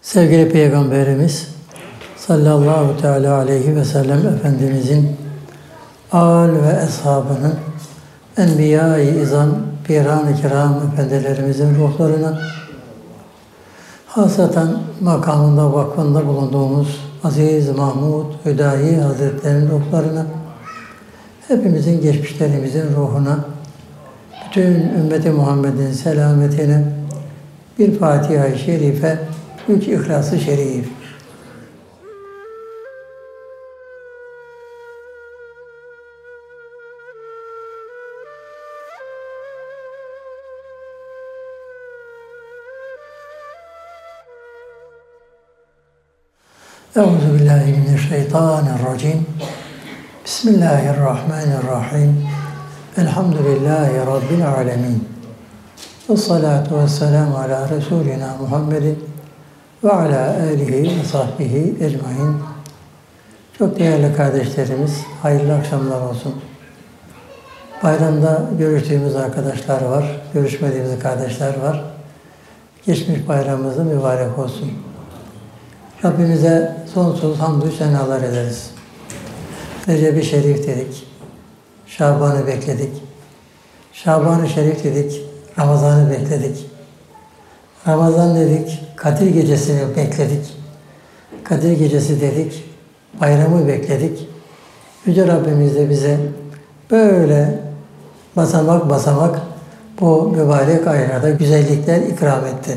Sevgili Peygamberimiz sallallahu teala aleyhi ve sellem Efendimizin âl ve eshabının, enbiya-i izam, piran-ı kiram efendilerimizin ruhlarına, hasaten makamında, vakfında bulunduğumuz Aziz Mahmud Hüdayi Hazretleri'nin ruhlarına, hepimizin geçmişlerimizin ruhuna, bütün ümmeti Muhammed'in selametine bir Fatiha-i Şerife, 3 İhlas-ı Şerif. Euzubillahimineşşeytanirracim. Bismillahirrahmanirrahim. Elhamdülillahi Rabbil alemin. Vessalatu vesselamu ala Resulina Muhammedin ve ala alihi ve sahbihi ecmain. Çok değerli kardeşlerimiz, hayırlı akşamlar olsun. Bayramda görüştüğümüz arkadaşlar var, görüşmediğimiz kardeşler var. Geçmiş bayramımız mübarek olsun. Rabbimize sonsuz hamdü senalar ederiz. Recep-i Şerif dedik, Şaban'ı bekledik. Şaban-ı Şerif dedik, Ramazan'ı bekledik. Ramazan dedik, Kadir Gecesi'ni bekledik. Kadir Gecesi dedik, bayramı bekledik. Yüce Rabbimiz de bize böyle basamak basamak bu mübarek aylarda güzellikler ikram etti.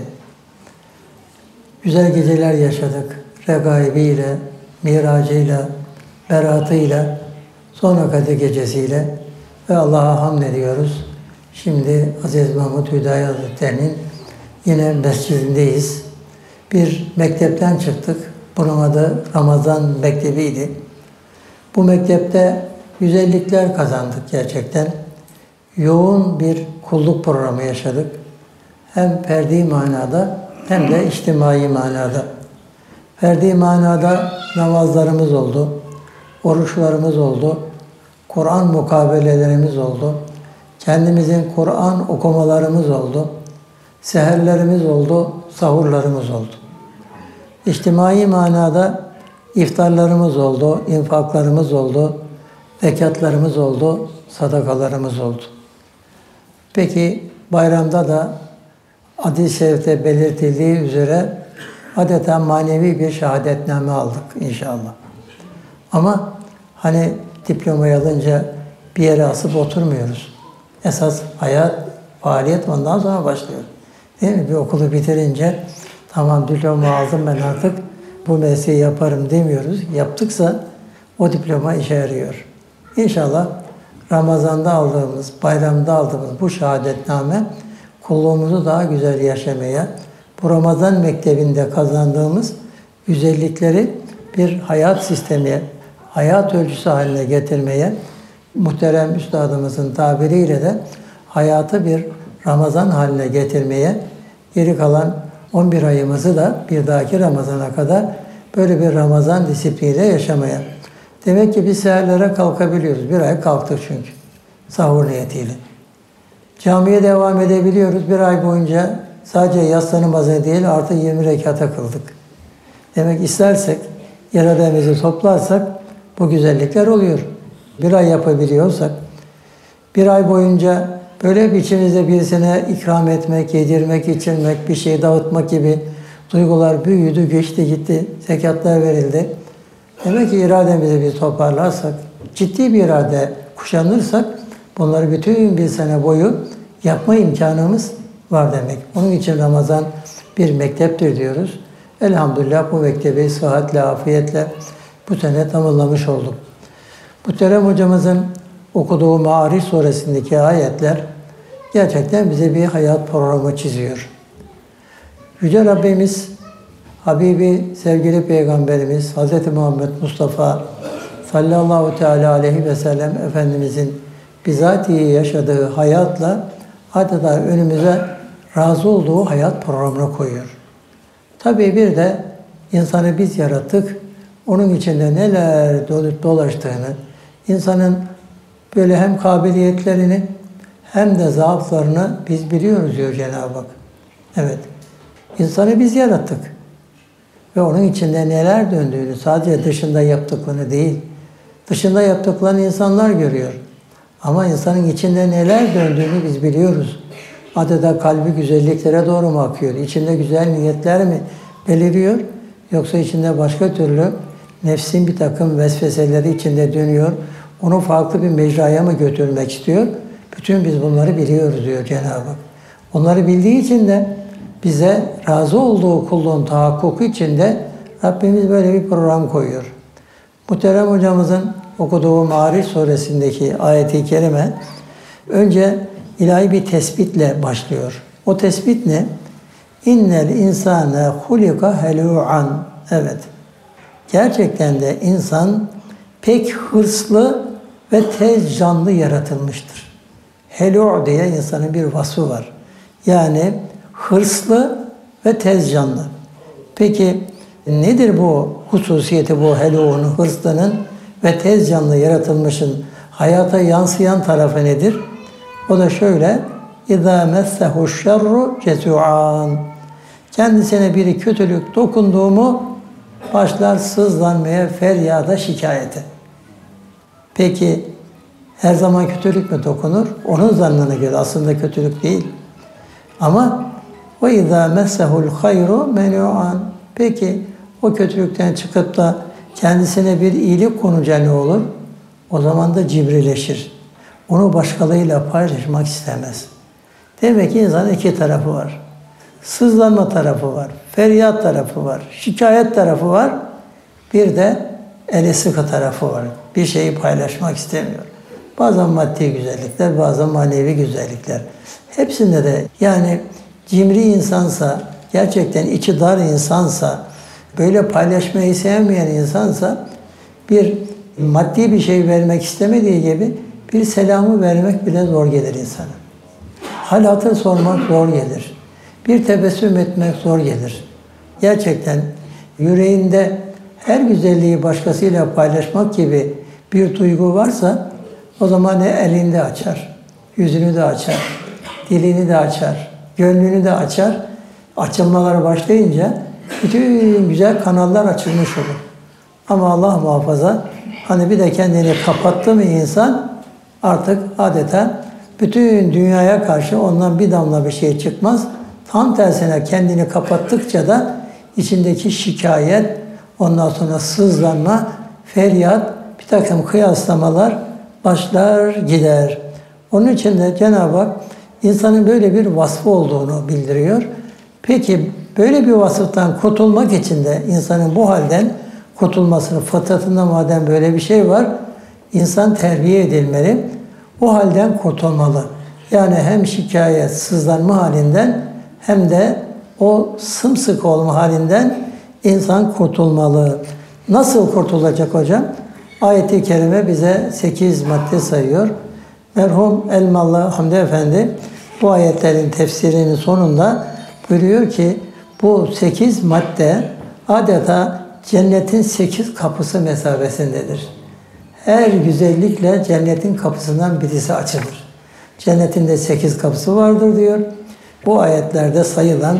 Güzel geceler yaşadık. Regaibiyle, miracıyla, beratıyla, sonra Kadir Gecesi'yle ve Allah'a hamd ediyoruz. Şimdi Aziz Mahmud Hüdayi Hazretleri'nin yine mescidindeyiz. Bir mektepten çıktık. Bunun adı Ramazan Mektebi'ydi. Bu mektepte güzellikler kazandık gerçekten. Yoğun bir kulluk programı yaşadık. Hem ferdi manada hem de içtimai manada. Ferdi manada namazlarımız oldu, oruçlarımız oldu, Kur'an mukabelelerimiz oldu, kendimizin Kur'an okumalarımız oldu, seherlerimiz oldu, sahurlarımız oldu. İçtimai manada iftarlarımız oldu, infaklarımız oldu, zekatlarımız oldu, sadakalarımız oldu. Peki bayramda da hadis-i şerifte belirtildiği üzere adeta manevi bir şehadetname aldık inşallah. Ama hani diplomayı alınca bir yere asıp oturmuyoruz. Esas hayat, faaliyet ondan sonra başlıyor. Değil mi? Bir okulu bitirince tamam diploma aldım ben artık bu mesleği yaparım demiyoruz. Yaptıksa o diploma işe yarıyor. İnşallah Ramazan'da aldığımız, bayramda aldığımız bu şehadetname kulluğumuzu daha güzel yaşamaya, bu Ramazan mektebinde kazandığımız güzellikleri bir hayat sistemi, hayat ölçüsü haline getirmeye, muhterem üstadımızın tabiriyle de hayatı bir Ramazan haline getirmeye, geri kalan 11 ayımızı da bir dahaki Ramazan'a kadar böyle bir Ramazan disipliniyle yaşamaya. Demek ki biz seherlere kalkabiliyoruz. Bir ay kalktık çünkü. Sahur niyetiyle. Camiye devam edebiliyoruz. Bir ay boyunca sadece yatsı namazı değil artı 20 rekata kıldık. Demek istersek, irademizi toplarsak bu güzellikler oluyor. Bir ay yapabiliyorsak, bir ay boyunca böyle biçimizde birisine ikram etmek, yedirmek, içirmek, bir şey dağıtmak gibi duygular büyüdü, geçti, gitti, zekatlar verildi. Demek ki irademizi bir toparlarsak, ciddi bir irade kuşanırsak, bunları bütün bir sene boyu yapma imkanımız var demek. Onun için Ramazan bir mekteptir diyoruz. Elhamdülillah bu mektebi sıhhatle, afiyetle bu sene tamamlamış olduk. Muhterem hocamızın okuduğu Maariç suresindeki ayetler gerçekten bize bir hayat programı çiziyor. Yüce Rabbimiz, Habibi, sevgili Peygamberimiz Hz. Muhammed Mustafa sallallahu teala aleyhi ve sellem Efendimizin bizatihi yaşadığı hayatla adeta önümüze razı olduğu hayat programına koyuyor. Tabii bir de insanı biz yarattık, onun içinde neler dolup dolaştığını, insanın böyle hem kabiliyetlerini hem de zaaflarını biz biliyoruz diyor Cenab-ı Hak. Evet, insanı biz yarattık. ve onun içinde neler döndüğünü, sadece dışında yaptıklarını değil, dışında yaptıklarını insanlar görüyor. Ama insanın içinde neler döndüğünü biz biliyoruz. Adeta kalbi güzelliklere doğru mu akıyor? İçinde güzel niyetler mi beliriyor? Yoksa içinde başka türlü nefsin bir takım vesveseleri içinde dönüyor. Onu farklı bir mecraya mı götürmek istiyor? Bütün biz bunları biliyoruz diyor Cenab-ı Hak. Onları bildiği için de bize razı olduğu kulluğun tahakkuku için de Rabbimiz böyle bir program koyuyor. Muhterem hocamızın okuduğu Ma'ariç suresindeki ayet-i kerime önce ilahi bir tespitle başlıyor. O tespit ne? İnnel insane hulika helu'an. Evet. Gerçekten de insan pek hırslı ve tez canlı yaratılmıştır. Helu' diye insanın bir vasfı var. Yani hırslı ve tez canlı. Peki nedir bu hususiyeti, bu helu'un, hırslının ve tez canlı yaratılmışın hayata yansıyan tarafı nedir? O da şöyle: اِذَا مَسَّهُ الشَّرُّ جَزُعًا. Kendisine bir kötülük dokunduğu mu başlar sızlanmaya, feryada, şikayete. Peki her zaman kötülük mü dokunur? Onun zannına göre aslında kötülük değil. Ama وَاِذَا مَسَّهُ الْخَيْرُ مَنُوعًا. Peki o kötülükten çıkıp da kendisine bir iyilik konunca ne olur? O zaman da cibrileşir. Onu başkalarıyla paylaşmak istemez. Demek ki insanın iki tarafı var. Sızlanma tarafı var, feryat tarafı var, şikayet tarafı var. Bir de eli sıkı tarafı var. Bir şeyi paylaşmak istemiyor. Bazen maddi güzellikler, bazen manevi güzellikler. Hepsinde de yani cimri insansa, gerçekten içi dar insansa, böyle paylaşmayı sevmeyen insansa bir maddi bir şey vermek istemediği gibi bir selamı vermek bile zor gelir insana. Hal hatır sormak zor gelir. Bir tebessüm etmek zor gelir. Gerçekten yüreğinde her güzelliği başkasıyla paylaşmak gibi bir duygu varsa o zaman elini de açar, yüzünü de açar, dilini de açar, gönlünü de açar. Açılmalar başlayınca bütün güzel kanallar açılmış olur. Ama Allah muhafaza hani bir de kendini kapattı mı insan artık adeta bütün dünyaya karşı ondan bir damla bir şey çıkmaz. Tam tersine kendini kapattıkça da içindeki şikayet, ondan sonra sızlanma, feryat, bir takım kıyaslamalar başlar gider. Onun için de Cenab-ı Hak insanın böyle bir vasfı olduğunu bildiriyor. Peki böyle bir vasıftan kurtulmak için de insanın bu halden kurtulmasını, fıtratında madem böyle bir şey var, insan terbiye edilmeli, bu halden kurtulmalı. Yani hem şikayet, sızlanma halinden hem de o sımsıkı olma halinden insan kurtulmalı. Nasıl kurtulacak hocam? Ayet-i Kerime bize 8 madde sayıyor. Merhum Elmalı Hamdi Efendi bu ayetlerin tefsirinin sonunda buyuruyor ki bu 8 madde adeta cennetin 8 kapısı mesabesindedir. Her güzellikle cennetin kapısından birisi açılır. Cennetin de 8 kapısı vardır diyor. Bu ayetlerde sayılan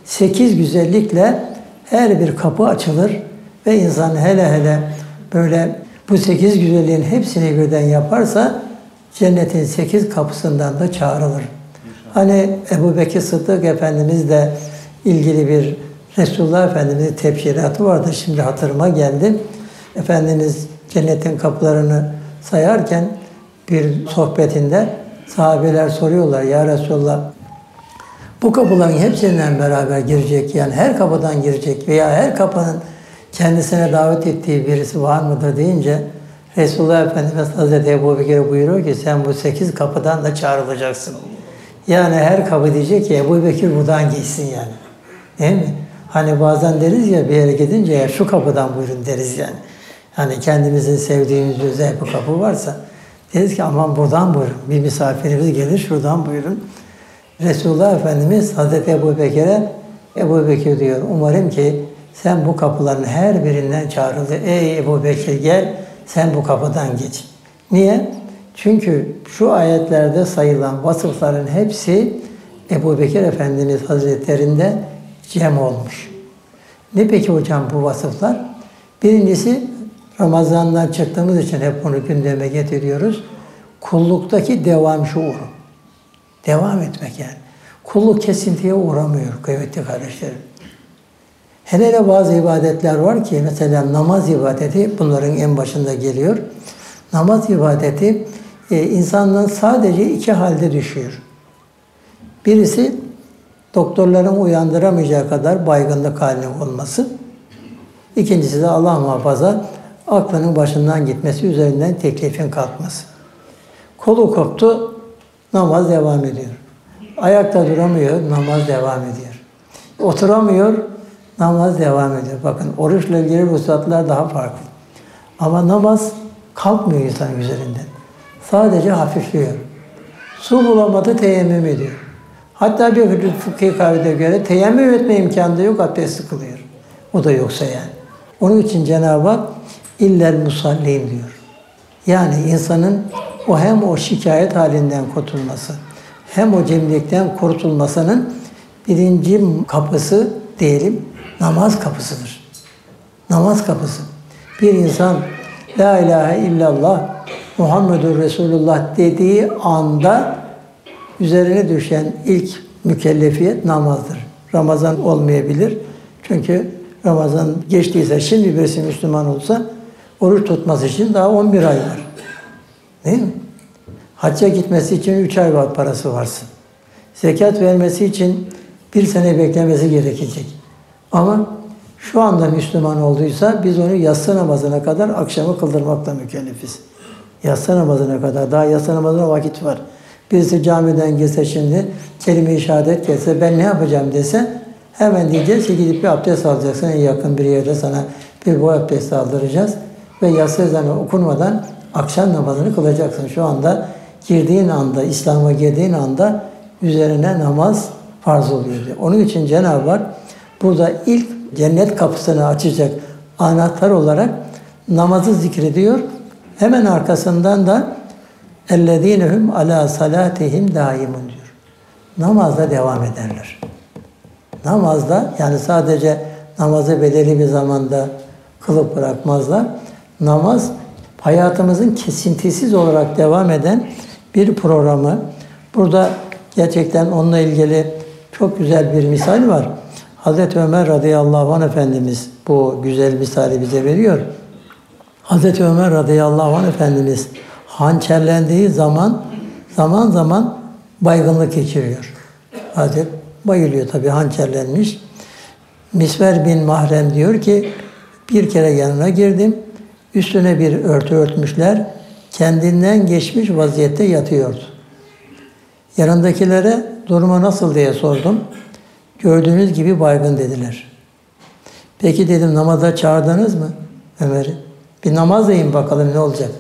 8 güzellikle her bir kapı açılır ve insan hele böyle bu 8 güzelliğin hepsini birden yaparsa cennetin 8 kapısından da çağrılır. Hani Ebu Bekir Sıddık Efendimizle ilgili bir Resulullah Efendimiz'in tebşiratı vardı. Şimdi hatırıma geldi. Efendimiz cennetin kapılarını sayarken bir sohbetinde sahabeler soruyorlar. Ya Resulullah bu kapıların hepsinden beraber girecek, yani her kapıdan girecek veya her kapının kendisine davet ettiği birisi var mıdır deyince Resulullah Efendimiz Hazreti Ebu Bekir'e buyuruyor ki sen bu 8 kapıdan da çağrılacaksın. Yani her kapı diyecek ki Ebu Bekir buradan geçsin yani. Değil mi? Hani bazen deriz ya bir yere gidince ya şu kapıdan buyurun deriz yani. Hani kendimizin sevdiğimiz özel bir kapı varsa deriz ki aman buradan buyurun. Bir misafirimiz gelir şuradan buyurun. Resulullah Efendimiz Hazreti Ebu Bekir'e Ebu Bekir diyor umarım ki sen bu kapıların her birinden çağrıldı. Ey Ebu Bekir gel sen bu kapıdan geç. Niye? Çünkü şu ayetlerde sayılan vasıfların hepsi Ebu Bekir Efendimiz Hazretlerinde cem olmuş. Ne peki hocam bu vasıflar? Birincisi, Ramazan'dan çıktığımız için hep bunu gündeme getiriyoruz. Kulluktaki devam şuuru. Devam etmek yani. Kulluk kesintiye uğramıyor kıymetli kardeşlerim. Hele bazı ibadetler var ki, mesela namaz ibadeti bunların en başında geliyor. Namaz ibadeti insandan sadece iki halde düşüyor. Birisi, doktorların uyandıramayacağı kadar baygınlık halinin olması. İkincisi de Allah muhafaza aklının başından gitmesi, üzerinden teklifin kalkması. Kolu koptu, namaz devam ediyor. Ayakta duramıyor, namaz devam ediyor. Oturamıyor, namaz devam ediyor. Bakın oruçla ilgili ruhsatlar daha farklı. Ama namaz kalkmıyor insan üzerinden. Sadece hafifliyor. Su bulamadı, teyemmüm ediyor. Hatta bir fıkhi kavide göre teyemmüm etme imkanı da yok, abdest kılıyor. O da yoksa yani. Onun için Cenab-ı Hak illel musallin diyor. Yani insanın hem o şikayet halinden kurtulması, hem o cimrilikten kurtulmasının birinci kapısı diyelim, namaz kapısıdır. Namaz kapısı. Bir insan La ilahe illallah Muhammedur Resulullah dediği anda üzerine düşen ilk mükellefiyet namazdır. Ramazan olmayabilir. Çünkü Ramazan geçtiyse, şimdi birisi Müslüman olsa oruç tutması için daha 11 ay var. Değil mi? Hacca gitmesi için 3 ay var, parası varsın. Zekat vermesi için 1 sene beklemesi gerekecek. Ama şu anda Müslüman olduysa biz onu yatsı namazına kadar akşamı kıldırmakla mükellefiz. Yatsı namazına kadar, daha yatsı namazına vakit var. Birisi camiden gelse şimdi, kelime-i şehadet gelse, ben ne yapacağım dese, hemen diyeceğiz ki gidip bir abdest alacaksın. En yakın bir yerde sana bir boy abdesti aldıracağız. Ve yatsı ezanı okunmadan akşam namazını kılacaksın. Şu anda girdiğin anda, İslam'a girdiğin anda üzerine namaz farz oluyor diyor. Onun için Cenab-ı Hak burada ilk cennet kapısını açacak anahtar olarak namazı zikrediyor. Hemen arkasından da اَلَّذ۪ينَهُمْ عَلَى صَلَاتِهِمْ دَائِمٌ diyor. Namazda devam ederler. Namazda, yani sadece namazı belirli bir zamanda kılıp bırakmazlar. Namaz, hayatımızın kesintisiz olarak devam eden bir programı. Burada gerçekten onunla ilgili çok güzel bir misal var. Hazreti Ömer radıyallahu anh Efendimiz bu güzel misali bize veriyor. Hazreti Ömer radıyallahu anh Efendimiz hançerlendiği zaman zaman baygınlık geçiriyor. Hazreti bayılıyor tabii, hançerlenmiş. Misver bin Mahrem diyor ki, bir kere yanına girdim, üstüne bir örtü örtmüşler, kendinden geçmiş vaziyette yatıyordu. Yanındakilere durumu nasıl diye sordum. Gördüğünüz gibi baygın dediler. Peki dedim, namaza çağırdınız mı Ömer'i? Bir namazlayın bakalım ne olacak.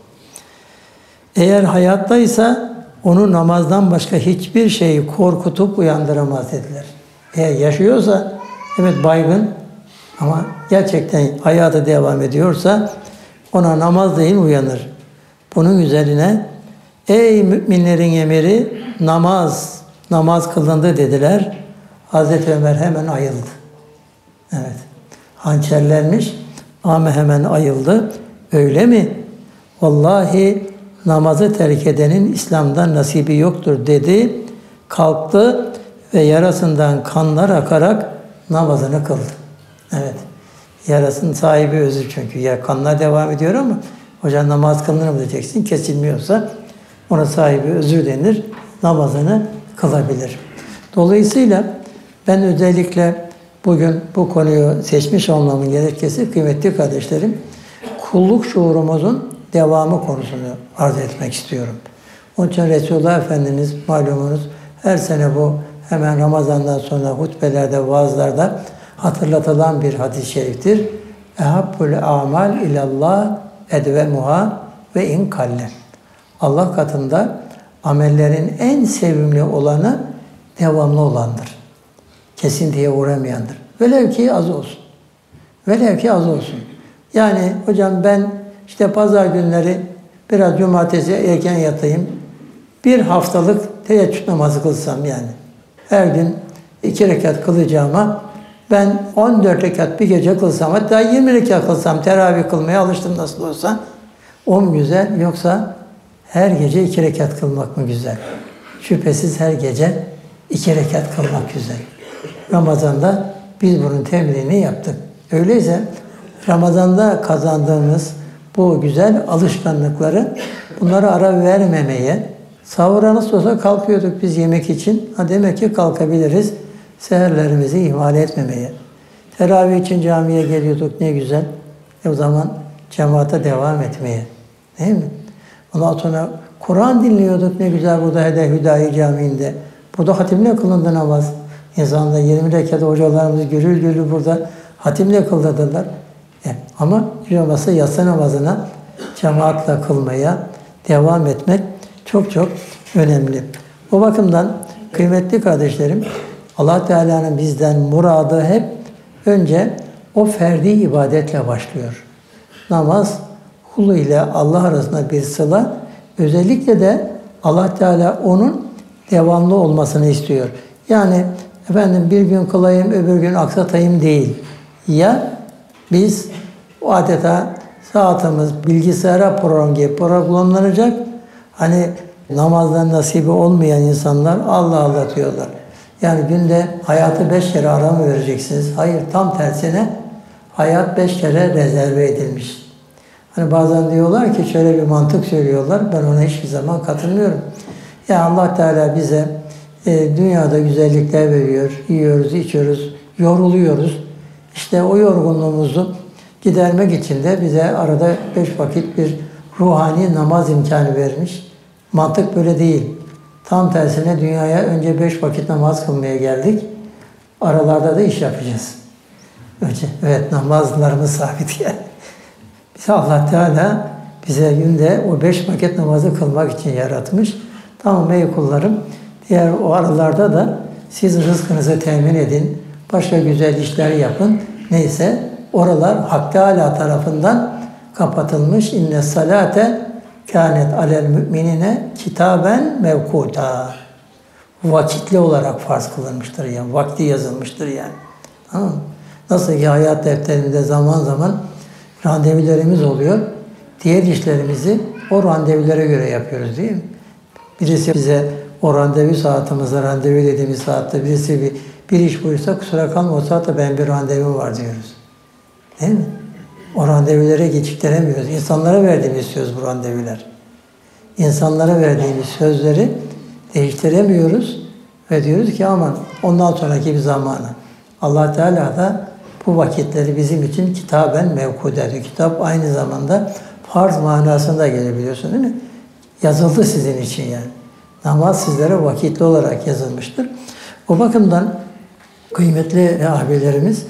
Eğer hayattaysa onu namazdan başka hiçbir şeyi korkutup uyandıramaz dediler. Eğer yaşıyorsa, evet baygın ama gerçekten hayatı devam ediyorsa ona namazlayın uyanır. Bunun üzerine ey müminlerin emiri namaz kılındı dediler. Hazreti Ömer hemen ayıldı. Evet. Hançerlenmiş ama hemen ayıldı. Öyle mi? Vallahi namazı terk edenin İslam'dan nasibi yoktur dedi. Kalktı ve yarasından kanlar akarak namazını kıldı. Evet. Yarasının sahibi özür çünkü. Ya kanlar devam ediyor ama hocam namaz kılınır mı diyeceksin. Kesilmiyorsa ona sahibi özür denir. Namazını kılabilir. Dolayısıyla ben özellikle bugün bu konuyu seçmiş olmamın gerekçesi kıymetli kardeşlerim, kulluk şuurumuzun devamı konusunu arz etmek istiyorum. Onun için Resulullah Efendimiz malumunuz her sene bu hemen Ramazan'dan sonra hutbelerde, vaazlarda hatırlatılan bir hadis-i şeriftir. Ehabbul amal ilallah edvemuha ve in kalle. Allah katında amellerin en sevimli olanı devamlı olandır. Kesintiye uğramayandır. Velev ki az olsun. Velev ki az olsun. Yani hocam ben işte pazar günleri biraz cumartesi erken yatayım. Bir haftalık teheccüd namazı kılsam yani. Her gün 2 rekat kılacağıma Ben 14 rekat bir gece kılsam, hatta 20 rekat kılsam, teravih kılmaya alıştım nasıl olsa. O mu güzel, yoksa her gece 2 rekat kılmak mı güzel? Şüphesiz her gece 2 rekat kılmak güzel. Ramazan'da biz bunun temelini yaptık. Öyleyse Ramazan'da kazandığımız bu güzel alışkanlıkları, bunlara ara vermemeye, sahura nasıl olsa kalkıyorduk biz yemek için. Demek ki kalkabiliriz. Seherlerimizi ihmal etmemeye. Teravih için camiye geliyorduk, ne güzel. O zaman cemaate devam etmeye. Değil mi? Ondan sonra Kur'an dinliyorduk, ne güzel burada Hüdayi Camii'nde. Burada hatimle kılındı namaz. İnsanlar 20 rekat hocalarımız gürül gürül burada hatimle kıldırdılar. Ama hiç olmazsa yatsı namazına cemaatle kılmaya devam etmek çok çok önemli. O bakımdan kıymetli kardeşlerim, Allah Teala'nın bizden muradı hep önce o ferdi ibadetle başlıyor. Namaz, kulu ile Allah arasında bir sıla, özellikle de Allah Teala onun devamlı olmasını istiyor. Yani bir gün kılayım, öbür gün aksatayım değil. Ya biz adeta saatimiz bilgisayara programlanacak. Namazdan nasibi olmayan insanlar Allah Allah diyorlar. Yani günde hayatı 5 kere ara mı vereceksiniz? Hayır, tam tersine hayat 5 kere rezerve edilmiş. Bazen diyorlar ki, şöyle bir mantık söylüyorlar, ben ona hiçbir zaman katılmıyorum. Ya Allah Teala bize dünyada güzellikler veriyor, yiyoruz, içiyoruz, yoruluyoruz. İşte o yorgunluğumuzu gidermek için de bize arada 5 vakit bir ruhani namaz imkanı vermiş. Mantık böyle değil. Tam tersine dünyaya önce 5 vakit namaz kılmaya geldik. Aralarda da iş yapacağız. Evet, namazlarımız sabit yani. Bize Allah Teala bize günde o 5 vakit namazı kılmak için yaratmış. Tamam ey kullarım, diğer o aralarda da siz rızkınızı temin edin, başka güzel işler yapın. Neyse, oralar Hak Teala tarafından kapatılmış. İnne salate kânet alel müminine kitaben mevkuta. Vakitli olarak farz kılınmıştır yani. Vakti yazılmıştır yani. Tamam mı? Nasıl ki hayat defterinde zaman zaman randevularımız oluyor. Diğer işlerimizi o randevulara göre yapıyoruz değil mi? Birisi bize o randevu saatimizde, randevu dediğimiz saatte birisi bir iş buyursa, kusura kalma o saatte ben bir randevum var diyoruz. Değil mi? O randevulara geciktiremiyoruz. İnsanlara verdiğimiz söz bu randevular. İnsanlara verdiğimiz sözleri değiştiremiyoruz ve diyoruz ki aman ondan sonraki bir zamanı. Allah Teala da bu vakitleri bizim için kitaben mevkude diyor. Kitap aynı zamanda farz manasında gelebiliyorsun değil mi? Yazıldı sizin için yani. Namaz sizlere vakitli olarak yazılmıştır. O bakımdan kıymetli abilerimiz,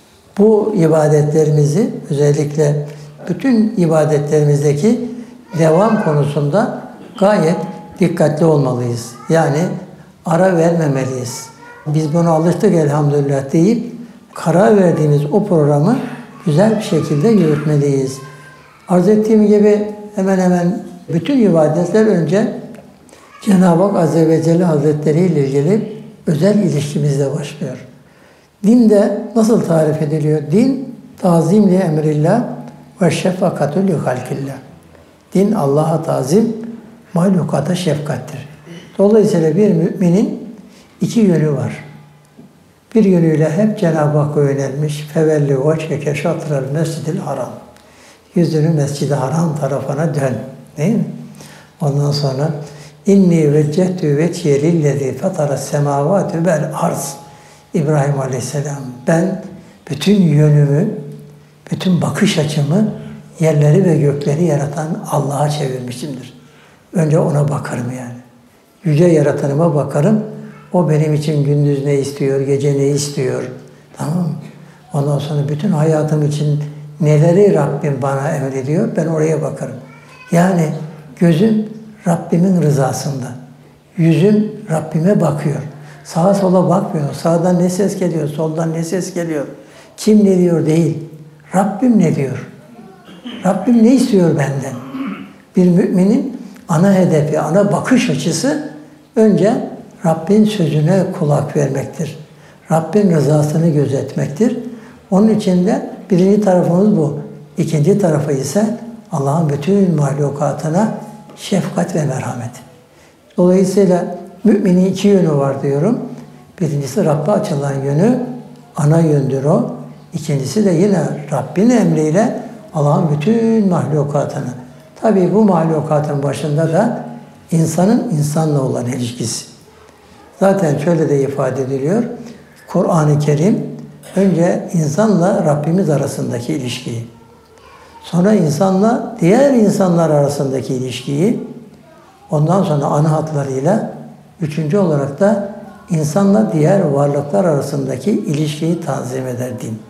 bu ibadetlerimizi, özellikle bütün ibadetlerimizdeki devam konusunda gayet dikkatli olmalıyız. Yani ara vermemeliyiz. Biz buna alıştık elhamdülillah deyip karar verdiğimiz o programı güzel bir şekilde yürütmeliyiz. Arz ettiğim gibi hemen hemen bütün ibadetler önce Cenab-ı Hak Azze ve Celle Hazretleri ile ilgili özel ilişkimizle başlıyor. Din de nasıl tarif ediliyor? Din, tazim li emrillah ve şefakatü li halkillah. Din, Allah'a tazim, mahlukata şefkattir. Dolayısıyla bir müminin 2 yönü var. Bir yönüyle hep Cenab-ı Hakk'a yönelmiş. Fevelli veçheke şatrel mescidil haram. Yüzünü Mescid-i Haram tarafına dön. Değil mi? Ondan sonra İnni veccehtu veciye lillezî fataras semâvâti vel arz. İbrahim Aleyhisselam, ben bütün yönümü, bütün bakış açımı yerleri ve gökleri yaratan Allah'a çevirmişimdir. Önce ona bakarım yani. Yüce yaratanıma bakarım. O benim için gündüz ne istiyor, gece ne istiyor. Tamam mı? Ondan sonra bütün hayatım için neleri Rabbim bana emrediyor, ben oraya bakarım. Yani gözüm Rabbimin rızasında. Yüzüm Rabbime bakıyor. Sağa sola bakmıyor. Sağdan ne ses geliyor, soldan ne ses geliyor. Kim ne diyor değil. Rabbim ne diyor? Rabbim ne istiyor benden? Bir müminin ana hedefi, ana bakış açısı önce Rabbin sözüne kulak vermektir. Rabbin rızasını gözetmektir. Onun için de birinci tarafımız bu. İkinci tarafı ise Allah'ın bütün mahlukatına şefkat ve merhamet. Dolayısıyla müminin iki yönü var diyorum. Birincisi Rabb'e açılan yönü, ana yöndür o. İkincisi de yine Rabbin emriyle Allah'ın bütün mahlukatını. Tabii bu mahlukatın başında da insanın insanla olan ilişkisi. Zaten şöyle de ifade ediliyor. Kur'an-ı Kerim önce insanla Rabbimiz arasındaki ilişkiyi, sonra insanla diğer insanlar arasındaki ilişkiyi, ondan sonra ana hatlarıyla, üçüncü olarak da insanla diğer varlıklar arasındaki ilişkiyi tanzim eder din.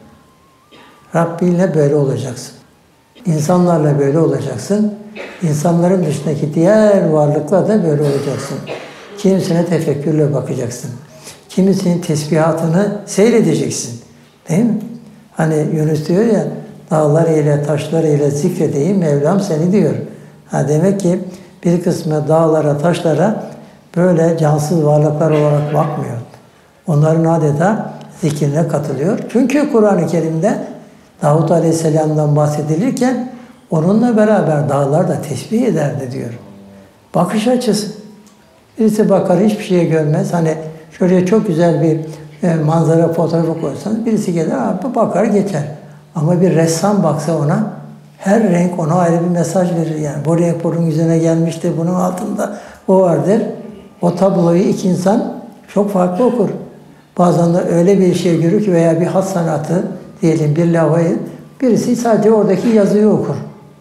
Rabbinle böyle olacaksın. İnsanlarla böyle olacaksın. İnsanların dışındaki diğer varlıklarla da böyle olacaksın. Kimisine tefekkürle bakacaksın. Kimisinin tesbihatını seyredeceksin. Değil mi? Hani Yunus diyor ya, dağlar ile taşlar ile zikredeyim Mevlam seni diyor. Ha demek ki bir kısmı dağlara, taşlara böyle cansız varlıklar olarak bakmıyor. Onların adeta zikrine katılıyor. Çünkü Kur'an-ı Kerim'de Davut Aleyhisselam'dan bahsedilirken onunla beraber dağlar da tesbih ederdi diyor. Bakış açısı. Birisi bakar hiçbir şey görmez. Hani şöyle çok güzel bir manzara fotoğrafı koysanız birisi gelir bakar geçer. Ama bir ressam baksa ona her renk ona ayrı bir mesaj verir. Yani bu renk bunun yüzüne gelmiştir, bunun altında o vardır. O tabloyu iki insan çok farklı okur. Bazen de öyle bir şey görür ki veya bir hat sanatı diyelim bir lavayı birisi sadece oradaki yazıyı okur.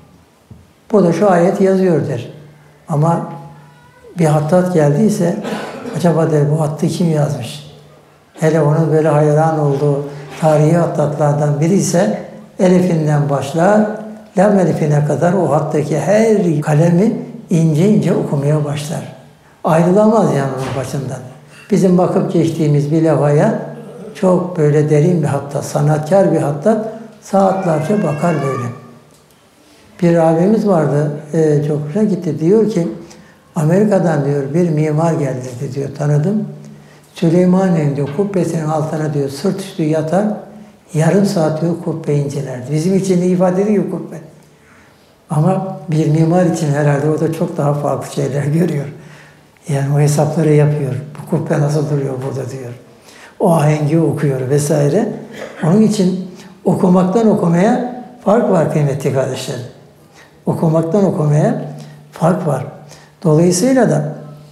Burada şu ayet yazıyor der. Ama bir hattat geldiyse acaba der bu hattı kim yazmış? Hele onun böyle hayran olduğu tarihi hattatlardan biri ise elifinden başlar, lam elifine kadar o hattaki her kalemi ince ince okumaya başlar. Ayrılamaz yani onun başından. Bizim bakıp geçtiğimiz bir levhaya çok böyle derin bir hattat, sanatkar bir hattat saatlerce bakar böyle. Bir abimiz vardı, çok hoşuna gitti. Diyor ki, Amerika'dan diyor bir mimar geldi diyor, tanıdım. Süleymaniye'nin diyor kubbesinin altına diyor sırt üstü yatar, yarım saat diyor kubbeyi incelerdi. Bizim için de ifade ediyor kubbe. Ama bir mimar için herhalde o da çok daha farklı şeyler görüyor. Yani o hesapları yapıyor. Bu kubbe nasıl duruyor burada diyor. O ahengi okuyor vesaire. Onun için okumaktan okumaya fark var kıymetli kardeşlerim. Okumaktan okumaya fark var. Dolayısıyla da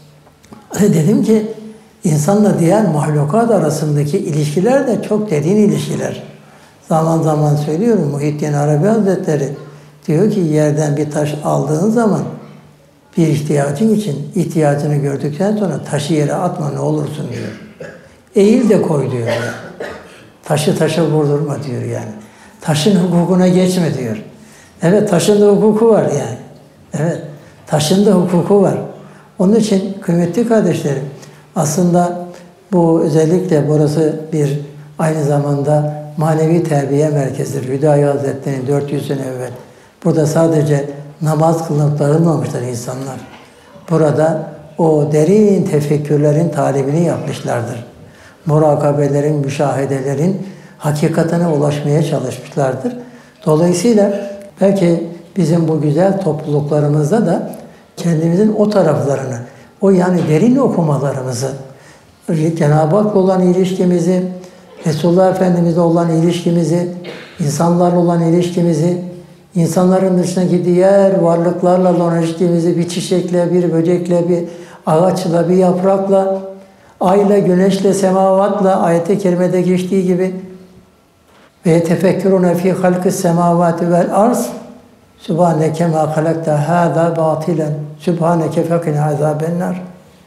dedim ki insanla diğer mahlukat arasındaki ilişkiler de çok derin ilişkiler. Zaman zaman söylüyorum Muhyiddin Arabi Hazretleri diyor ki yerden bir taş aldığın zaman bir ihtiyacın için ihtiyacını gördükten sonra taşı yere atma ne olursun diyor. Eğil de koy diyor yani. Taşı taşa vurdurma diyor yani. Taşın hukukuna geçme diyor. Evet taşın da hukuku var yani. Evet taşın da hukuku var. Onun için kıymetli kardeşlerim aslında bu özellikle burası bir aynı zamanda manevi terbiye merkezidir. Hüdayi Hazretleri'nin 400 sene evvel. Burada sadece namaz kılınıp dağılmamışlar insanlar. Burada o derin tefekkürlerin talebini yapmışlardır. Murakabelerin, müşahedelerin hakikatine ulaşmaya çalışmışlardır. Dolayısıyla belki bizim bu güzel topluluklarımızda da kendimizin o taraflarını, o yani derin okumalarımızı, Cenab-ı Hak'la olan ilişkimizi, Resulullah Efendimiz'le olan ilişkimizi, insanlarla olan ilişkimizi, insanların dışındaki diğer varlıklarla olan ilişkimizi bir çiçekle, bir böcekle, bir ağaçla, bir yaprakla, ayla, güneşle, semavatla, ayet-i kerimede geçtiği gibi ve yetefekkürûne fî halkis semâvâti vel arz Sübhaneke mâ halakte hâzâ bâtilen Sübhaneke fekine azâbennâr.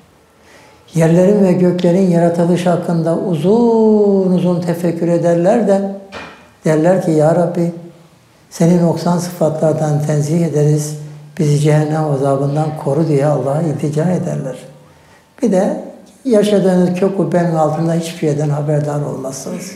Yerlerin ve göklerin yaratılışı hakkında uzun uzun tefekkür ederler de derler ki Ya Rabbi seni noksan sıfatlardan tenzih ederiz, bizi cehennem azabından koru diye Allah'a iltica ederler. Bir de yaşadığınız kök kubbenin altında hiçbir şeyden haberdar olmazsınız.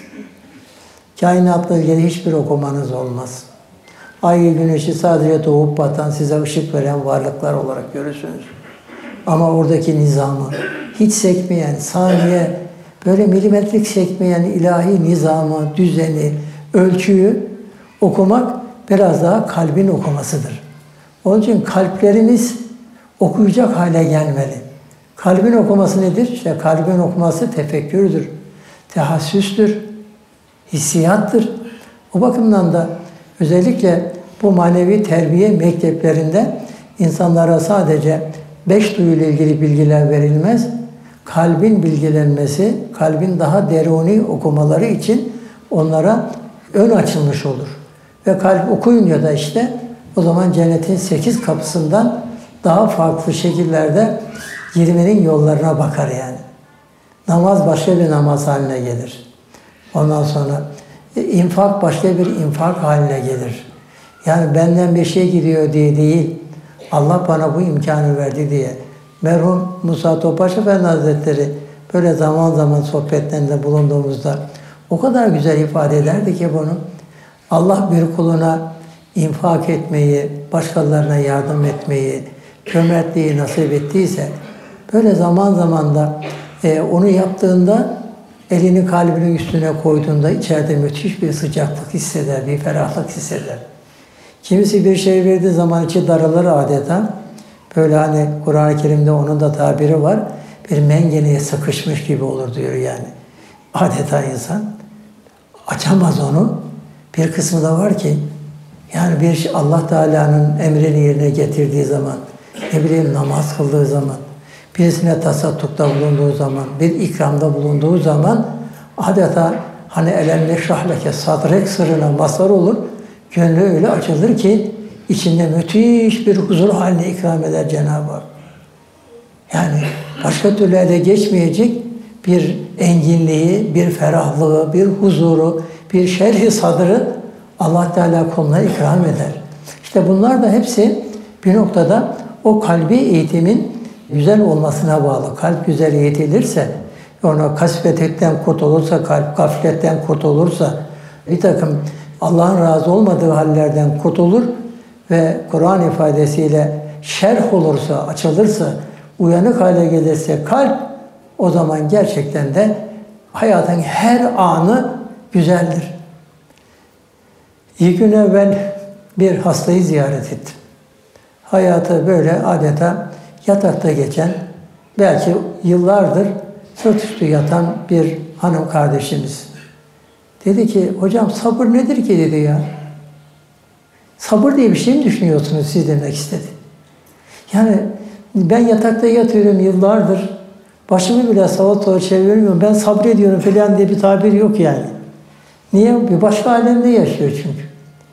Kainatla ilgili hiçbir okumanız olmaz. Ayı, güneşi sadece doğup batan, size ışık veren varlıklar olarak görürsünüz. Ama oradaki nizamı hiç sekmeyen, saniye böyle milimetrik sekmeyen ilahi nizamı, düzeni, ölçüyü okumak biraz daha kalbin okumasıdır. Onun için kalplerimiz okuyacak hale gelmeli. Kalbin okuması nedir? İşte kalbin okuması tefekkürdür, tehassüstür, hissiyattır. O bakımdan da özellikle bu manevi terbiye mekteplerinde insanlara sadece 5 duyuyla ilgili bilgiler verilmez. Kalbin bilgilenmesi, kalbin daha deruni okumaları için onlara ön açılmış olur. Ve kalp okuyunca da işte o zaman cennetin 8 kapısından daha farklı şekillerde girmenin yollarına bakar yani. Namaz başka bir namaz haline gelir. Ondan sonra infak başka bir infak haline gelir. Yani benden bir şey gidiyor diye değil, Allah bana bu imkanı verdi diye. Merhum Musa Topbaş Efendi Hazretleri böyle zaman zaman sohbetlerinde bulunduğumuzda o kadar güzel ifade ederdi ki bunu. Allah bir kuluna infak etmeyi, başkalarına yardım etmeyi, cömertliği nasip ettiyse, böyle zaman zaman da onu yaptığında, elini kalbinin üstüne koyduğunda içeride müthiş bir sıcaklık hisseder, bir ferahlık hisseder. Kimisi bir şey verdiği zaman içi daralır adeta. Böyle hani Kur'an-ı Kerim'de onun da tabiri var. Bir mengeneye sıkışmış gibi olur diyor yani. Adeta insan açamaz onu. Bir kısmı da var ki yani bir Allah Teala'nın emrini yerine getirdiği zaman, ne bileyim namaz kıldığı zaman, birisine tasaddukta bulunduğu zaman, bir ikramda bulunduğu zaman adeta hani elem neşrah leke sadrek sırrına mazhar olur. Gönlü öyle açılır ki içinde müthiş bir huzur haline ikram eder Cenab-ı Hak. Yani başka türlü ele geçmeyecek bir enginliği, bir ferahlığı, bir huzuru, bir şerh-i sadrı Allah Teala kuluna ikram eder. İşte bunlar da hepsi bir noktada o kalbi eğitimin güzel olmasına bağlı. Kalp güzel eğitilirse, ona kasvetten kurtulursa, kalp gafletten kurtulursa, bir takım Allah'ın razı olmadığı hallerden kurtulur ve Kur'an ifadesiyle şerh olursa, açılırsa, uyanık hale gelirse kalp, o zaman gerçekten de hayatın her anı güzeldir. 2 gün evvel bir hastayı ziyaret ettim. Hayatı böyle adeta yatakta geçen, belki yıllardır sırt üstü yatan bir hanım kardeşimiz. Dedi ki, hocam sabır nedir ki dedi ya. Sabır diye bir şey mi düşünüyorsunuz siz demek istedi. Yani ben yatakta yatıyorum yıllardır. Başımı bile sağa sola çevirmiyorum. Ben sabrediyorum falan diye bir tabir yok yani. Niye? Bir başka alemde yaşıyor çünkü.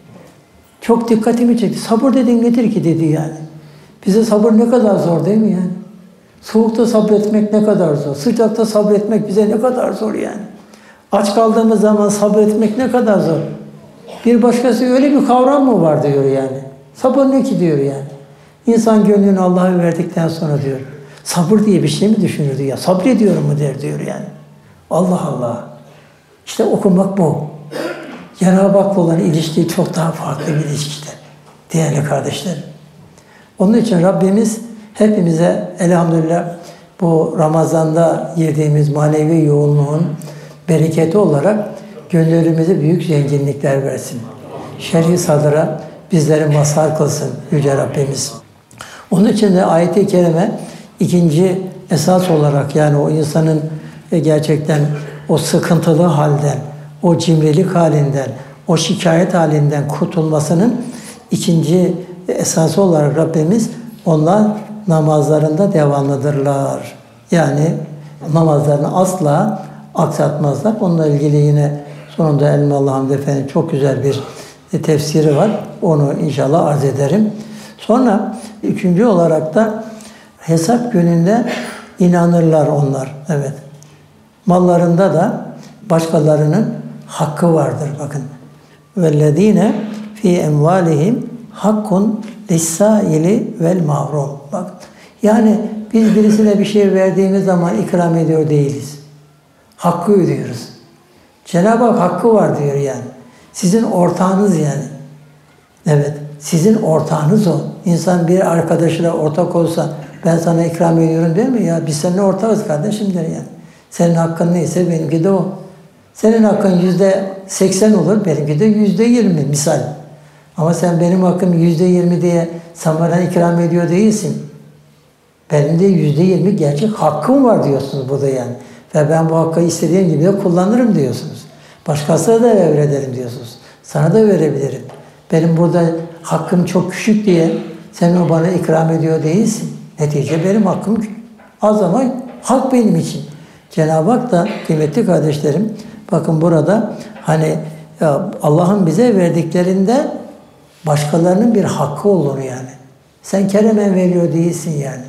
Çok dikkatimi çekti. Sabır dediğin nedir ki dedi yani. Bize sabır ne kadar zor değil mi yani? Soğukta sabretmek ne kadar zor. Sıcakta sabretmek bize ne kadar zor yani. Aç kaldığımız zaman sabretmek ne kadar zor. Bir başkası öyle bir kavram mı var diyor yani. Sabır ne ki diyor yani. İnsan gönlünü Allah'a verdikten sonra diyor. Sabır diye bir şey mi düşünürdü ya? Sabrediyorum mu der diyor yani. Allah Allah. İşte okumak bu. Cenab-ı Hak'la olan ilişki çok daha farklı bir ilişkidir. Değerli kardeşlerim. Onun için Rabbimiz hepimize elhamdülillah bu Ramazan'da yediğimiz manevi yoğunluğun bereketi olarak gönlümüze büyük zenginlikler versin. Şerh-i sadıra bizleri mazhar kılsın Yüce Rabbimiz. Onun için de ayet-i kerime ikinci esas olarak yani o insanın gerçekten o sıkıntılı halden, o cimrilik halinden, o şikayet halinden kurtulmasının ikinci esası olarak Rabbimiz onlar namazlarında devamlıdırlar. Yani namazlarını asla aksatmazlar. Onunla ilgili yine sonunda Elmalı Hamdi Efendi çok güzel bir tefsiri var. Onu inşallah arz ederim. Sonra üçüncü olarak da hesap gününde inanırlar onlar. Evet. Mallarında da başkalarının hakkı vardır. Bakın. وَالَّذ۪ينَ ف۪ي اَمْوَالِهِمْ hakkun lis-sâili vel mahrum. Bak. Yani biz birisine bir şey verdiğimiz zaman ikram ediyor değiliz. Hakkı ödüyoruz. Cenab-ı Hak hakkı var diyor yani. Sizin ortağınız yani. Evet. Sizin ortağınız o. İnsan bir arkadaşıyla ortak olsa ben sana ikram ediyorum değil mi? Ya biz seninle ortağız kardeşim der yani. Senin hakkın neyse benimki de o. Senin hakkın %80 olur, benimki de %20 misal. Ama sen benim hakkım %20 diye sen bana ikram ediyor değilsin. Benim de %20 gerçek hakkım var diyorsunuz burada yani. Ve ben bu hakkı istediğim gibi de kullanırım diyorsunuz. Başkasına da emrederim diyorsunuz. Sana da verebilirim. Benim burada hakkım çok küçük diye sen o bana ikram ediyor değilsin. Netice benim hakkım az ama hak benim için. Cenab-ı Hak da kıymetli kardeşlerim, bakın burada hani Allah'ın bize verdiklerinde başkalarının bir hakkı olduğunu yani. Sen keremen veriyor değilsin yani.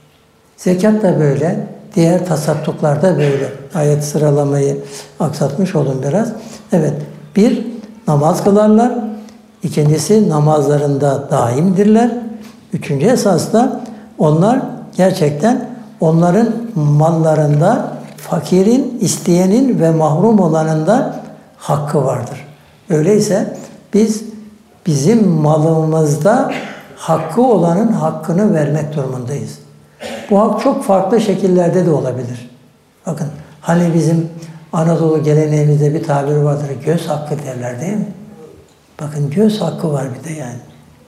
Zekat da böyle, diğer tasadduklar da böyle. Ayet sıralamayı aksatmış olun biraz. Evet, bir, namaz kılarlar. İkincisi, namazlarında daimdirler. Üçüncü esas da onlar gerçekten onların mallarında fakirin, isteyenin ve mahrum olanın da hakkı vardır. Öyleyse biz bizim malımızda hakkı olanın hakkını vermek durumundayız. Bu hak çok farklı şekillerde de olabilir. Bakın hani bizim Anadolu geleneğimizde bir tabir vardır. Göz hakkı derler değil mi? Bakın göz hakkı var bir de yani.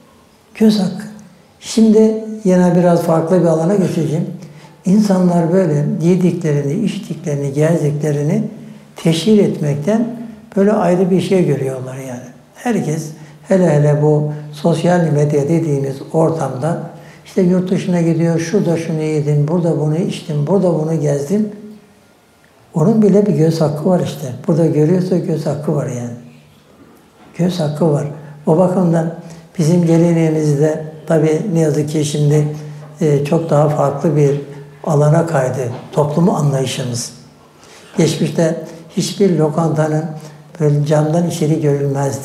Göz hakkı. Şimdi yine biraz farklı bir alana geçeceğim. İnsanlar böyle yediklerini, içtiklerini, gezdiklerini teşhir etmekten böyle ayrı bir şey görüyorlar yani. Herkes hele hele bu sosyal medya dediğimiz ortamda işte yurt dışına gidiyor, şurada şunu yedim, burada bunu içtim, burada bunu gezdim. Onun bile bir göz hakkı var işte. Burada görüyorsa göz hakkı var yani. Göz hakkı var. O bakımdan bizim geleneğimizde tabii ne yazık ki şimdi çok daha farklı bir alana kaydı toplumu anlayışımız. Geçmişte hiçbir lokantanın böyle camdan içeri görülmezdi.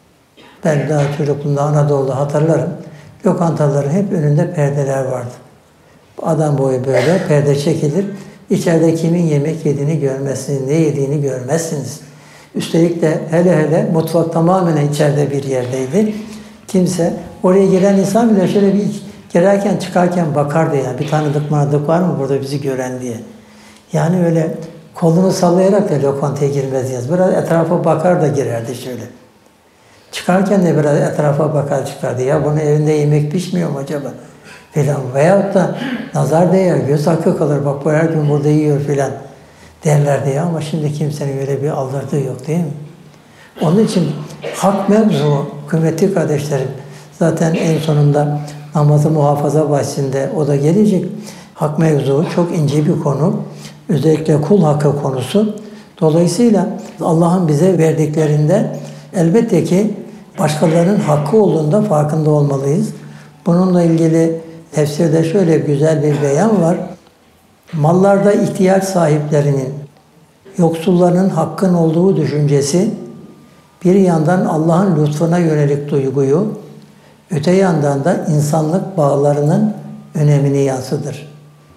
Ben daha çocukluğumda Anadolu'da hatırlarım. Lokantaların hep önünde perdeler vardı. Adam boyu böyle perde çekilir. İçeride kimin yemek yediğini görmezsiniz, ne yediğini görmezsiniz. Üstelik de hele mutfak tamamen içeride bir yerdeydi. Kimse, oraya giren insan bile şöyle bir girerken çıkarken bakardı yani. Bir tanıdık var mı burada bizi gören diye. Yani öyle kolunu sallayarak da lokantaya girmez. Biraz etrafa bakar da girerdi şöyle. Çıkarken de biraz etrafa bakar çıkardı. Ya bunun evinde yemek pişmiyor mu acaba? Filan. Veyahut da nazar değer, göz hakkı kalır. Bak bu her gün burada yiyor filan derlerdi ya. Ama şimdi kimsenin öyle bir aldırdığı yok değil mi? Onun için hak mevzu, kıymetli kardeşlerim, zaten en sonunda namazı muhafaza bahsinde o da gelecek. Hak mevzu çok ince bir konu. Özellikle kul hakkı konusu. Dolayısıyla Allah'ın bize verdiklerinde elbette ki başkalarının hakkı olduğunda farkında olmalıyız. Bununla ilgili tefsirde şöyle güzel bir beyan var. Mallarda ihtiyaç sahiplerinin, yoksulların hakkın olduğu düşüncesi, bir yandan Allah'ın lütfuna yönelik duyguyu, öte yandan da insanlık bağlarının önemini yansıtır.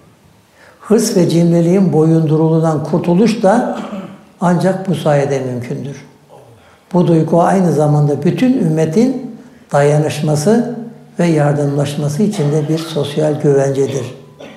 Hırs ve cimriliğin boyunduruluğundan kurtuluş da ancak bu sayede mümkündür. Bu duygu aynı zamanda bütün ümmetin dayanışması ve yardımlaşması için de bir sosyal güvencedir.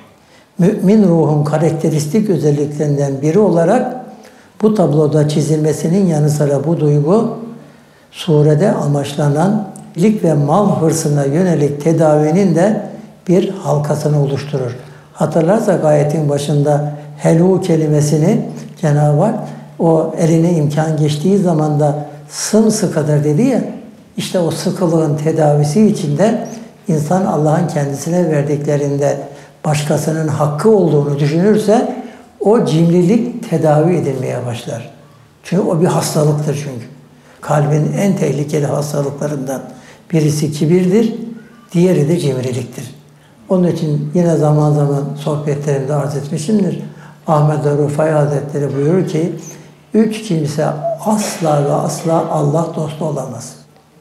Mümin ruhun karakteristik özelliklerinden biri olarak bu tabloda çizilmesinin yanı sıra bu duygu, surede amaçlanan lik ve mal hırsına yönelik tedavinin de bir halkasını oluşturur. Hatırlarsak ayetin başında helu kelimesini Cenab-ı Hak o eline imkan geçtiği zaman da sımsıkıdır dedi ya, işte o sıkılığın tedavisi içinde insan Allah'ın kendisine verdiklerinde başkasının hakkı olduğunu düşünürse o cimrilik tedavi edilmeye başlar. Çünkü o bir hastalıktır çünkü. Kalbin en tehlikeli hastalıklarından birisi kibirdir, diğeri de cimriliktir. Onun için yine zaman zaman sohbetlerimde arz etmişimdir. Ahmet Rufai Hazretleri buyurur ki, 3 kimse asla ve asla Allah dostu olamaz.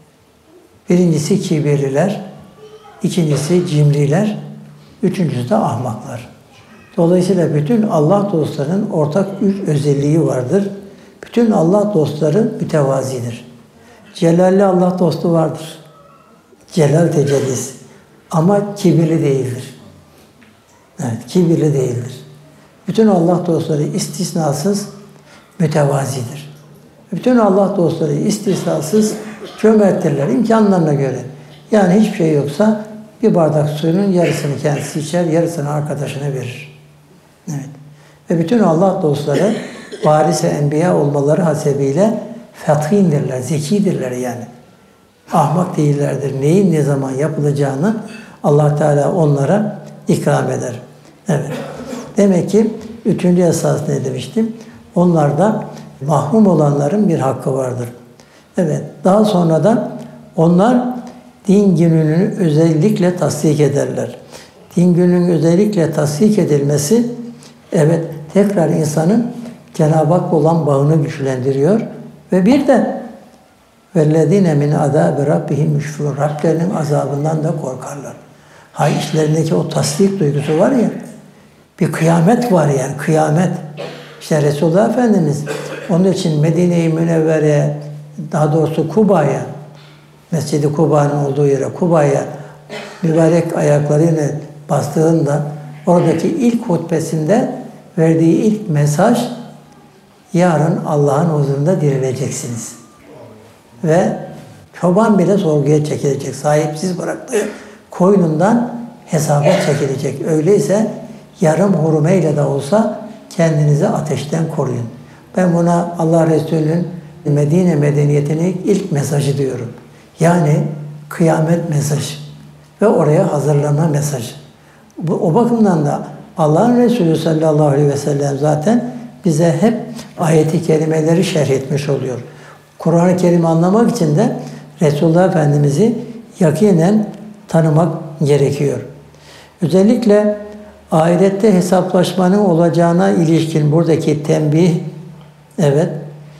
Birincisi kibirliler, ikincisi cimriler, üçüncüsü de ahmaklar. Dolayısıyla bütün Allah dostlarının ortak 3 özelliği vardır. Bütün Allah dostları mütevazidir. Celalli Allah dostu vardır. Celal tecellisi. Ama kibirli değildir. Evet, kibirli değildir. Bütün Allah dostları istisnasız mütevazidir. Bütün Allah dostları istisnasız cömerttirler imkanlarına göre. Yani hiçbir şey yoksa bir bardak suyunun yarısını kendisi içer, yarısını arkadaşına verir. Evet. Ve bütün Allah dostları varis-i enbiya olmaları hasebiyle fethindirler, zekidirler yani. Ahmak değillerdir. Neyin ne zaman yapılacağını Allah Teala onlara ikram eder. Evet. Demek ki üçüncü esas ne demiştim? Onlarda mahrum olanların bir hakkı vardır. Evet. Daha sonra da onlar din gününü özellikle tasdik ederler. Din gününün özellikle tasdik edilmesi, evet, tekrar insanın Cenab-ı Hak olan bağını güçlendiriyor. Ve bir de وَالَّذ۪ينَ مِنْ عَذَابِ رَبِّهِمْ مُشْفِرُونَ Rablerinin azabından da korkarlar. İçlerindeki o tasdik duygusu var ya, bir kıyamet var yani, kıyamet. İşte Resulullah Efendimiz onun için Medine-i Münevvere'ye, daha doğrusu Kuba'ya, Mescid-i Kuba'nın olduğu yere, Kuba'ya mübarek ayaklarıyla bastığında oradaki ilk hutbesinde verdiği ilk mesaj, yarın Allah'ın huzurunda dirileceksiniz. Ve çoban bile sorguya çekilecek. Sahipsiz bıraktığı koyunundan hesaba çekilecek. Öyleyse yarım hurumeyle de olsa kendinizi ateşten koruyun. Ben buna Allah Resulü'nün Medine medeniyetinin ilk mesajı diyorum. Yani kıyamet mesajı ve oraya hazırlanma mesajı. O bakımdan da Allah'ın Resulü sallallahu aleyhi ve sellem zaten bize hep ayeti kerimeleri şerh etmiş oluyor. Kur'an-ı Kerim'i anlamak için de Resulullah Efendimiz'i yakinen tanımak gerekiyor. Özellikle ahirette hesaplaşmanın olacağına ilişkin buradaki tembih, evet,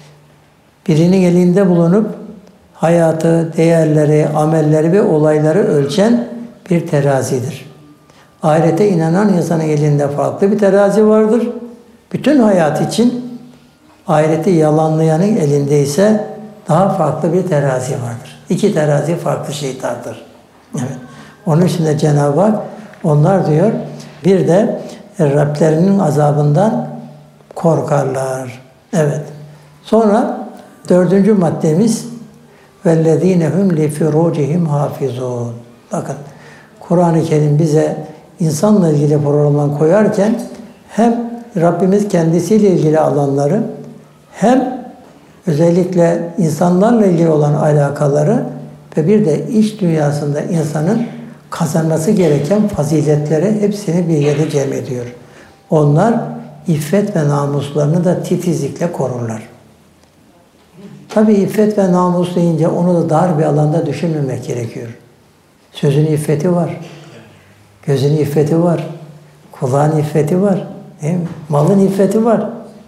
birinin elinde bulunup hayatı, değerleri, amelleri ve olayları ölçen bir terazidir. Ahirete inanan insanın elinde farklı bir terazi vardır. Bütün hayat için ahireti yalanlayanın elinde ise daha farklı bir terazi vardır. İki terazi farklı şeytandır. Evet. Onun için de Cenab-ı Hak onlar diyor, bir de Rablerinin azabından korkarlar. Evet. Sonra dördüncü maddemiz وَالَّذ۪ينَ هُمْ لِفِرُوجِهِمْ حَافِظُونَ Bakın, Kur'an-ı Kerim bize insanla ilgili program koyarken hem Rabbimiz kendisiyle ilgili alanları, hem özellikle insanlarla ilgili olan alakaları ve bir de iç dünyasında insanın kazanması gereken faziletleri hepsini bir yere cem ediyor. Onlar iffet ve namuslarını da titizlikle korurlar. Tabii iffet ve namus deyince onu da dar bir alanda düşünmemek gerekiyor. Sözün iffeti var, gözün iffeti var, kulağın iffeti var, değil mi? Malın iffeti var,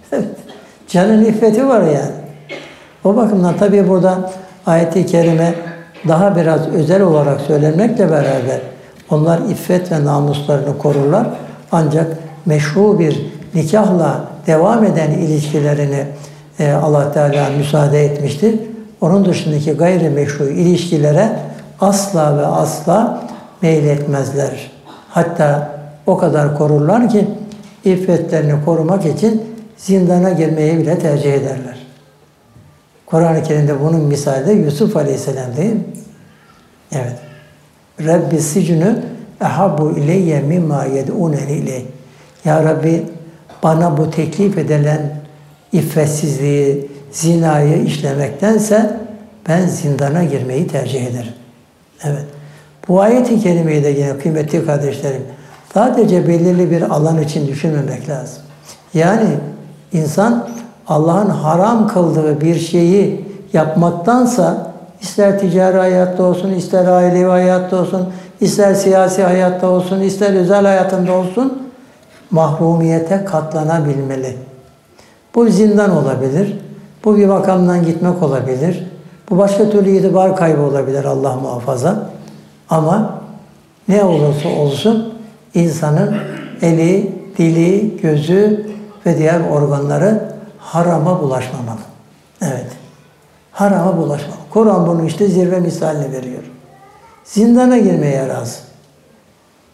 canın iffeti var yani. O bakımdan tabii burada ayet-i kerime daha biraz özel olarak söylenmekle beraber onlar iffet ve namuslarını korurlar. Ancak meşru bir nikahla devam eden ilişkilerini Allah Teala müsaade etmiştir. Onun dışındaki gayrimeşru ilişkilere asla ve asla meyletmezler. Hatta o kadar korurlar ki iffetlerini korumak için zindana girmeyi bile tercih ederler. Kur'an-ı Kerim'de bunun misali de Yusuf Aleyhisselam değil mi? Evet. Rabbi sicnü ehabbu ileyye mimma yed'uneni ileyh. Ya Rabbi, bana bu teklif edilen iffetsizliği, zinayı işlemektense ben zindana girmeyi tercih ederim. Evet. Bu ayet-i kerimeyi de yine kıymetli kardeşlerim, sadece belirli bir alan için düşünmemek lazım. Yani insan Allah'ın haram kıldığı bir şeyi yapmaktansa, ister ticari hayatta olsun, ister ailevi hayatta olsun, ister siyasi hayatta olsun, ister özel hayatında olsun, mahrumiyete katlanabilmeli. Bu zindan olabilir, bu bir makamdan gitmek olabilir, bu başka türlü itibar kaybı olabilir, Allah muhafaza. Ama ne olursa olsun insanın eli, dili, gözü ve diğer organları harama bulaşmamalı. Evet. Harama bulaşmamalı. Kur'an bunu işte zirve misalini veriyor. Zindana girmeye razı.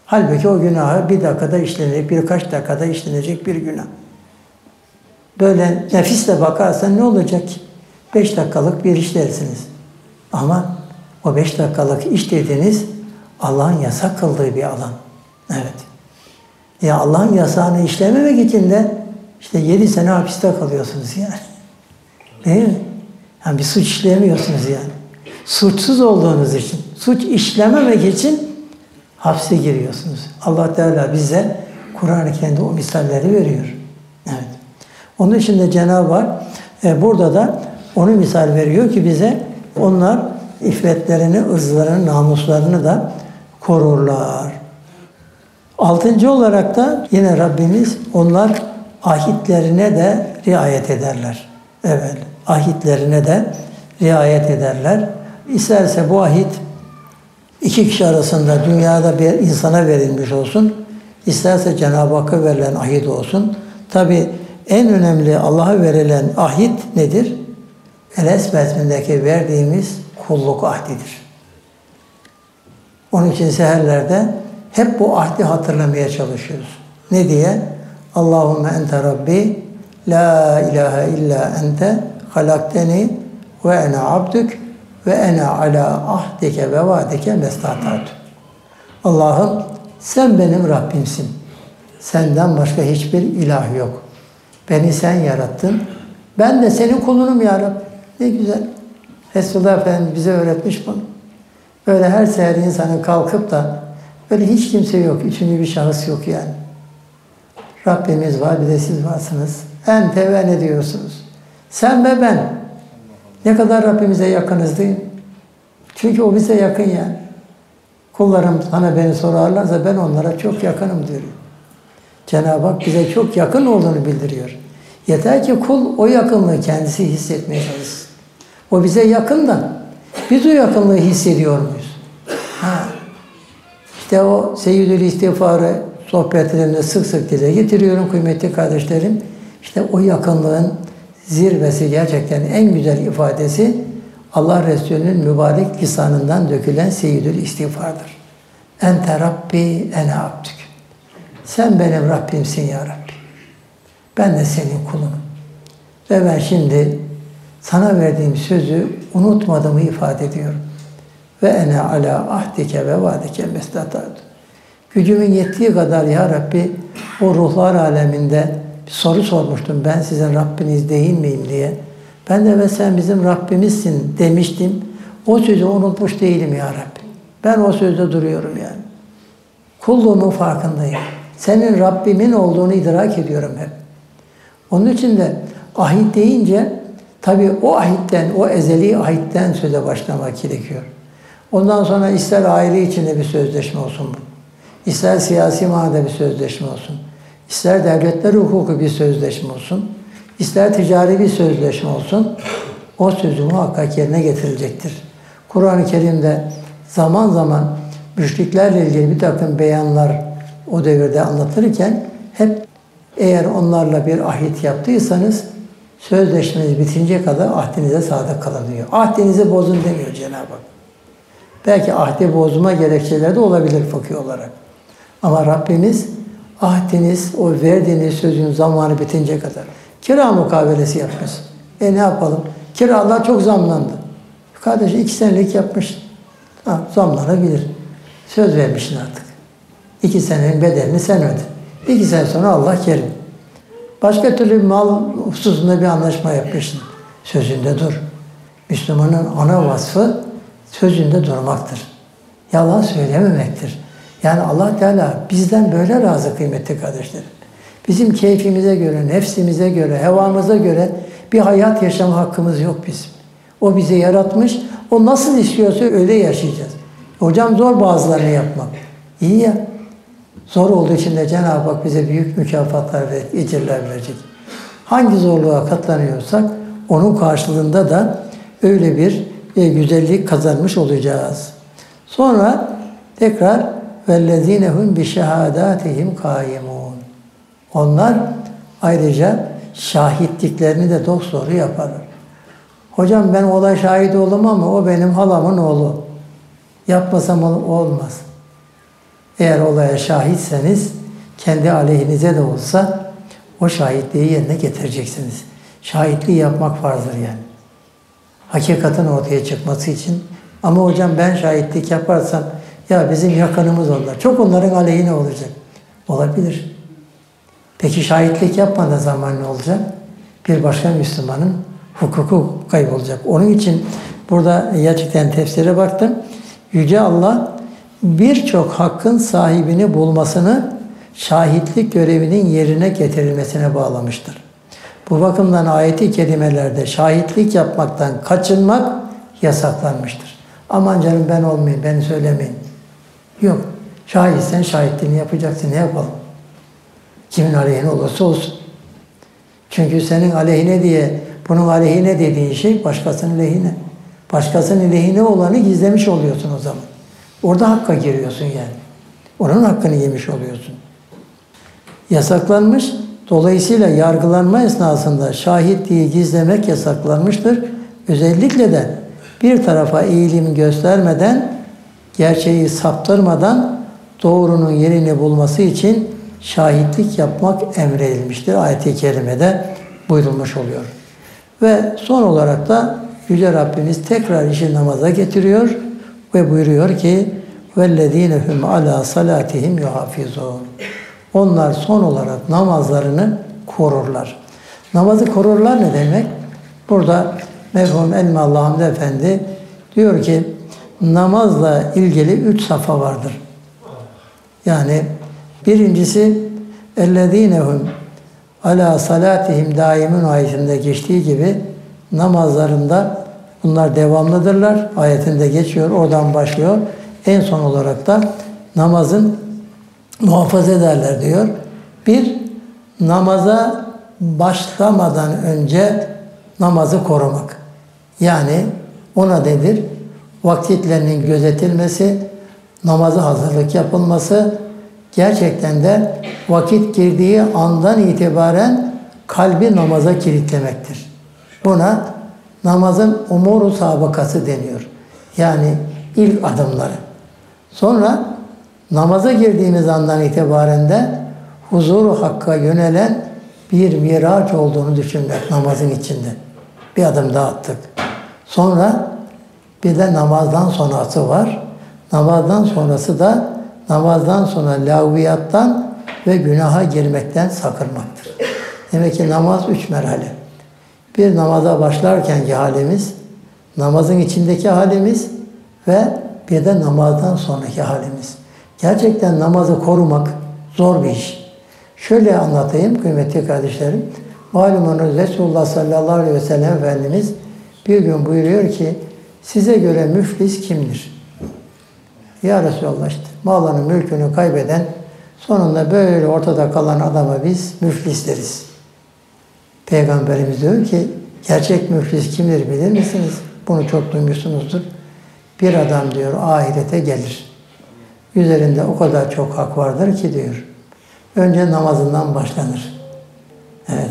Halbuki o günahı bir dakikada işlenecek, birkaç dakikada işlenecek bir günah. Böyle nefisle bakarsan ne olacak ki? 5 dakikalık bir iş dersiniz. Ama o 5 dakikalık iş dediğiniz Allah'ın yasak kıldığı bir alan. Evet. Ya Allah'ın yasağını işlememek için de işte 7 sene hapiste kalıyorsunuz yani. Değil mi? Yani bir suç işlemiyorsunuz yani. Suçsuz olduğunuz için, suç işlememek için hapse giriyorsunuz. Allah Teala bize Kur'an-ı Kerim'de o misalleri veriyor. Evet. Onun için de Cenab-ı Hak burada da onu misal veriyor ki bize onlar iffetlerini, ırzlarını, namuslarını da korurlar. 6. olarak da yine Rabbimiz onlar ahitlerine de riayet ederler. Evet, ahitlerine de riayet ederler. İsterse bu ahit 2 kişi arasında dünyada bir insana verilmiş olsun, isterse Cenab-ı Hakk'a verilen ahit olsun. Tabi en önemli Allah'a verilen ahit nedir? El-Esbet'indeki verdiğimiz kulluk ahdidir. Onun için seherlerde hep bu ahdi hatırlamaya çalışıyoruz. Ne diye? Allahümme ente Rabbi, la ilahe illa ente, halakteni ve ene abdük ve ene ala ahdike ve vaadike mestatatu. Allah'ım sen benim Rabbimsin. Senden başka hiçbir ilah yok. Beni sen yarattın. Ben de senin kulunum ya Rabbi. Ne güzel. Resulullah Efendimiz bize öğretmiş bunu. Böyle her seher insanın kalkıp da böyle hiç kimse yok. Üçüncü bir şahıs yok yani. Rabbimiz var, bir de siz varsınız. Ente ve ne diyorsunuz? Sen ve ben. Ne kadar Rabbimize yakınız değil mi? Çünkü o bize yakın yani. Kullarım sana beni sorarlarsa ben onlara çok yakınım diyor. Cenab-ı Hak bize çok yakın olduğunu bildiriyor. Yeter ki kul o yakınlığı kendisi hissetmeye çalışsın. O bize yakın da biz o yakınlığı hissediyor muyuz? İşte o Seyyidül İstiğfar'ı sohbetlerimde sık sık dile getiriyorum kıymetli kardeşlerim. İşte o yakınlığın zirvesi gerçekten en güzel ifadesi Allah Resulü'nün mübarek lisanından dökülen Seyyidül İstiğfar'dır. Ente Rabbi ene abdük. Sen benim Rabbimsin ya Rabbi. Ben de senin kulunum. Ve ben şimdi sana verdiğim sözü unutmadığımı ifade ediyorum. Ve ene ala ahdike ve vaadike mestatatu. Gücümün yettiği kadar ya Rabbi o ruhlar aleminde bir soru sormuştum. Ben sizin Rabbiniz değil miyim diye. Ben de ve sen bizim Rabbimizsin demiştim. O sözü unutmuş değilim ya Rabbi. Ben o sözde duruyorum yani. Kulluğumun farkındayım. Senin Rabbimin olduğunu idrak ediyorum hep. Onun için de ahit deyince tabii o ahitten, o ezeli ahitten söze başlamak gerekiyor. Ondan sonra ister aile içinde bir sözleşme olsun bu. İster siyasi manada bir sözleşme olsun. İster devletler hukuku bir sözleşme olsun. İster ticari bir sözleşme olsun. O sözü muhakkak yerine getirilecektir. Kur'an-ı Kerim'de zaman zaman müşriklerle ilgili bir takım beyanlar o devirde anlatırken hep eğer onlarla bir ahit yaptıysanız sözleşmeniz bitince kadar ahdinize sadık kalın diyor. Ahdinizi bozun demiyor Cenab-ı Hak. Belki ahdi bozma gerekçeleri de olabilir fıkhi olarak. Ama Rabbimiz ahdiniz, o verdiğiniz sözün zamanı bitince kadar. Kira mukavelesi yapmış. Ne yapalım? Kiralar çok zamlandı. Kardeşim 2 senelik yapmış. Zamlanabilir. Söz vermişsin artık. 2 senenin bedelini sen öde. 2 sene sonra Allah kerim. Başka türlü mal hususunda bir anlaşma yapmışsın. Sözünde dur. Müslümanın ana vasfı sözünde durmaktır. Yalan söylememektir. Yani Allah Teala bizden böyle razı kıymetli kardeşlerim. Bizim keyfimize göre, nefsimize göre, hevamıza göre bir hayat yaşama hakkımız yok bizim. O bizi yaratmış, o nasıl istiyorsa öyle yaşayacağız. Hocam zor bazılarını yapmak. İyi ya. Zor olduğu için de Cenab-ı Hak bize büyük mükafatlar ve ecirler verecek. Hangi zorluğa katlanıyorsak onun karşılığında da öyle bir güzellik kazanmış olacağız. Sonra tekrar وَالَّذ۪ينَ هُمْ بِشَهَادَاتِهِمْ قَائِمُونَ. Onlar ayrıca şahitliklerini de dosdoğru yaparlar. Hocam ben olay şahit oldum ama o benim halamın oğlu. Yapmasam olmaz. Eğer olaya şahitseniz kendi aleyhinize de olsa o şahitliği yerine getireceksiniz. Şahitliği yapmak farzdır yani. Hakikatin ortaya çıkması için. Ama hocam ben şahitlik yaparsam ya bizim yakınımız onlar. Çok onların aleyhine olacak. Olabilir. Peki şahitlik yapmadığı zaman ne olacak? Bir başka Müslümanın hukuku kaybolacak. Onun için burada gerçekten tefsire baktım. Yüce Allah birçok hakkın sahibini bulmasını şahitlik görevinin yerine getirilmesine bağlamıştır. Bu bakımdan ayet-i kerimelerde şahitlik yapmaktan kaçınmak yasaklanmıştır. Aman canım ben olmayayım, beni söylemeyin. Yok. Şahitsen şahitliğini yapacaksın. Ne yapalım? Kimin aleyhine olursa olsun. Çünkü senin aleyhine diye, bunun aleyhine dediğin şey başkasının lehine. Başkasının lehine olanı gizlemiş oluyorsun o zaman. Orada hakka giriyorsun yani. Onun hakkını yemiş oluyorsun. Yasaklanmış. Dolayısıyla yargılanma esnasında şahitliği gizlemek yasaklanmıştır. Özellikle de bir tarafa eğilim göstermeden, gerçeği saptırmadan doğrunun yerini bulması için şahitlik yapmak emredilmiştir. Ayet-i kerimede buyurulmuş oluyor. Ve son olarak da Yüce Rabbimiz tekrar işi namaza getiriyor ve buyuruyor ki وَالَّذ۪ينَ هُمْ عَلَى صَلَاتِهِمْ يُحَافِظُونَ. Onlar son olarak namazlarını korurlar. Namazı korurlar ne demek? Burada merhum Elmalı Hamdi Efendi diyor ki namazla ilgili 3 safa vardır. Yani birincisi اَلَّذ۪ينَ هُمْ عَلَى صَلَاتِهِمْ daimun ayetinde geçtiği gibi namazlarında bunlar devamlıdırlar. Ayetinde geçiyor, oradan başlıyor. En son olarak da namazın muhafaza ederler diyor. Bir, namaza başlamadan önce namazı korumak. Yani ona nedir? Vakitlerinin gözetilmesi, namaza hazırlık yapılması, gerçekten de vakit girdiği andan itibaren kalbi namaza kilitlemektir. Buna namazın umuru sabıkası deniyor. Yani ilk adımları. Sonra namaza girdiğimiz andan itibaren de huzur-u hakka yönelen bir miraç olduğunu düşünmek namazın içinde. Bir adım daha attık. Sonra bir de namazdan sonrası var. Namazdan sonrası da namazdan sonra lağviyattan ve günaha girmekten sakınmaktır. Demek ki namaz 3 merhale. Bir, namaza başlarkenki halimiz, namazın içindeki halimiz ve bir de namazdan sonraki halimiz. Gerçekten namazı korumak zor bir iş. Şöyle anlatayım kıymetli kardeşlerim. Malumunuz Resulullah sallallahu aleyhi ve sellem Efendimiz bir gün buyuruyor ki size göre müflis kimdir? Ya Resulallah işte malını mülkünü kaybeden sonunda böyle ortada kalan adama biz müflis deriz. Peygamberimiz diyor ki gerçek müflis kimdir bilir misiniz? Bunu çok duymuşsunuzdur. Bir adam diyor ahirete gelir. Üzerinde o kadar çok hak vardır ki diyor. Önce namazından başlanır. Evet.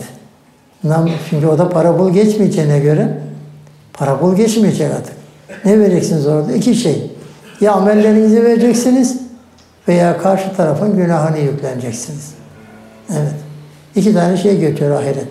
Çünkü o da para bul geçmeyeceğine göre para bul geçmeyecek artık. Ne vereceksiniz orada? 2 şey. Ya amellerinizi vereceksiniz veya karşı tarafın günahını yükleneceksiniz. Evet. 2 tane şey götürüyor ahiret.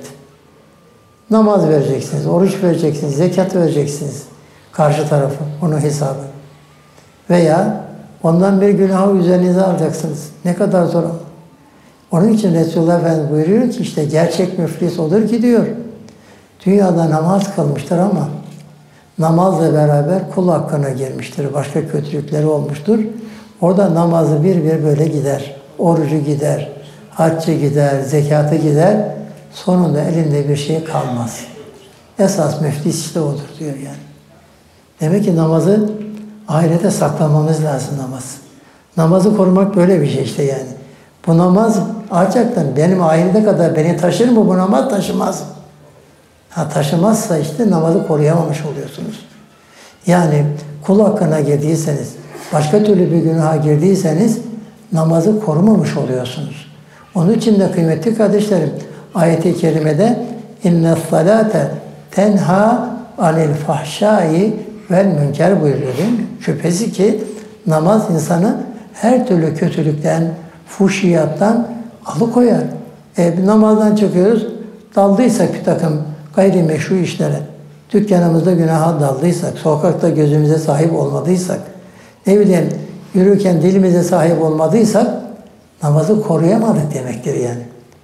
Namaz vereceksiniz, oruç vereceksiniz, zekat vereceksiniz. Karşı tarafı, onun hesabı. Veya ondan bir günahı üzerinize alacaksınız. Ne kadar zor. Onun için Resulullah Efendimiz buyuruyor ki işte gerçek müflis odur ki diyor. Dünyada namaz kılmıştır ama namazla beraber kul hakkına girmiştir. Başka kötülükleri olmuştur. Orada namazı bir böyle gider. Orucu gider, haccı gider, zekatı gider. Sonunda elinde bir şey kalmaz. Esas müflis işte odur diyor yani. Demek ki namazı ahirete saklamamız lazım namaz. Namazı korumak böyle bir şey işte yani. Bu namaz gerçekten benim ahirete kadar beni taşır mı bu namaz? Taşımaz. Taşımazsa işte namazı koruyamamış oluyorsunuz. Yani kul hakkına girdiyseniz, başka türlü bir günaha girdiyseniz namazı korumamış oluyorsunuz. Onun için de kıymetli kardeşlerim ayet-i kerimede inne salate tenha anil fahşai vel münker buyuruyor değil mi? Şüphesi ki namaz insanı her türlü kötülükten, fuhşiyattan alıkoyar. Namazdan çıkıyoruz, daldıysak bir takım gayrimeşru işlere, dükkanımızda günaha daldıysak, sokakta gözümüze sahip olmadıysak, ne bileyim yürürken dilimize sahip olmadıysak namazı koruyamadık demektir yani.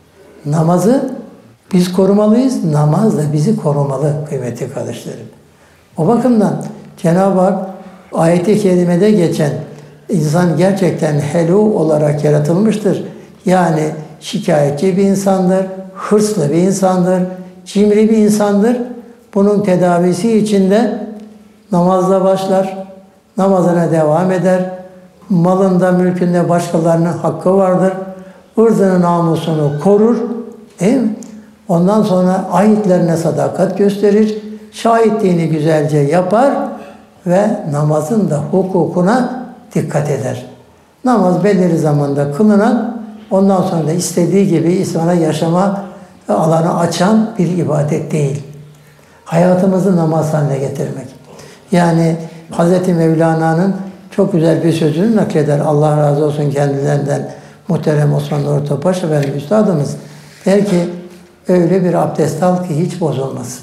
Namazı biz korumalıyız, namaz da bizi korumalı kıymetli kardeşlerim. O bakımdan Cenab-ı Hak ayet-i kerimede geçen insan gerçekten helu olarak yaratılmıştır. Yani şikayetçi bir insandır, hırslı bir insandır, cimri bir insandır. Bunun tedavisi için de namazla başlar, namazına devam eder. Malında, mülkünde başkalarının hakkı vardır. Irzını, namusunu korur. Değil mi? Ondan sonra ayetlerine sadakat gösterir. Şahitliğini güzelce yapar ve namazın da hukukuna dikkat eder. Namaz belirli zamanda kılınan, ondan sonra da istediği gibi İslam'a yaşama alanı açan bir ibadet değil. Hayatımızı namaz haline getirmek. Yani Hz. Mevlana'nın çok güzel bir sözünü nakleder. Allah razı olsun kendilerinden muhterem Osman Nuri Topbaş Efendi Üstadımız. Der ki, öyle bir abdest al ki hiç bozulmasın.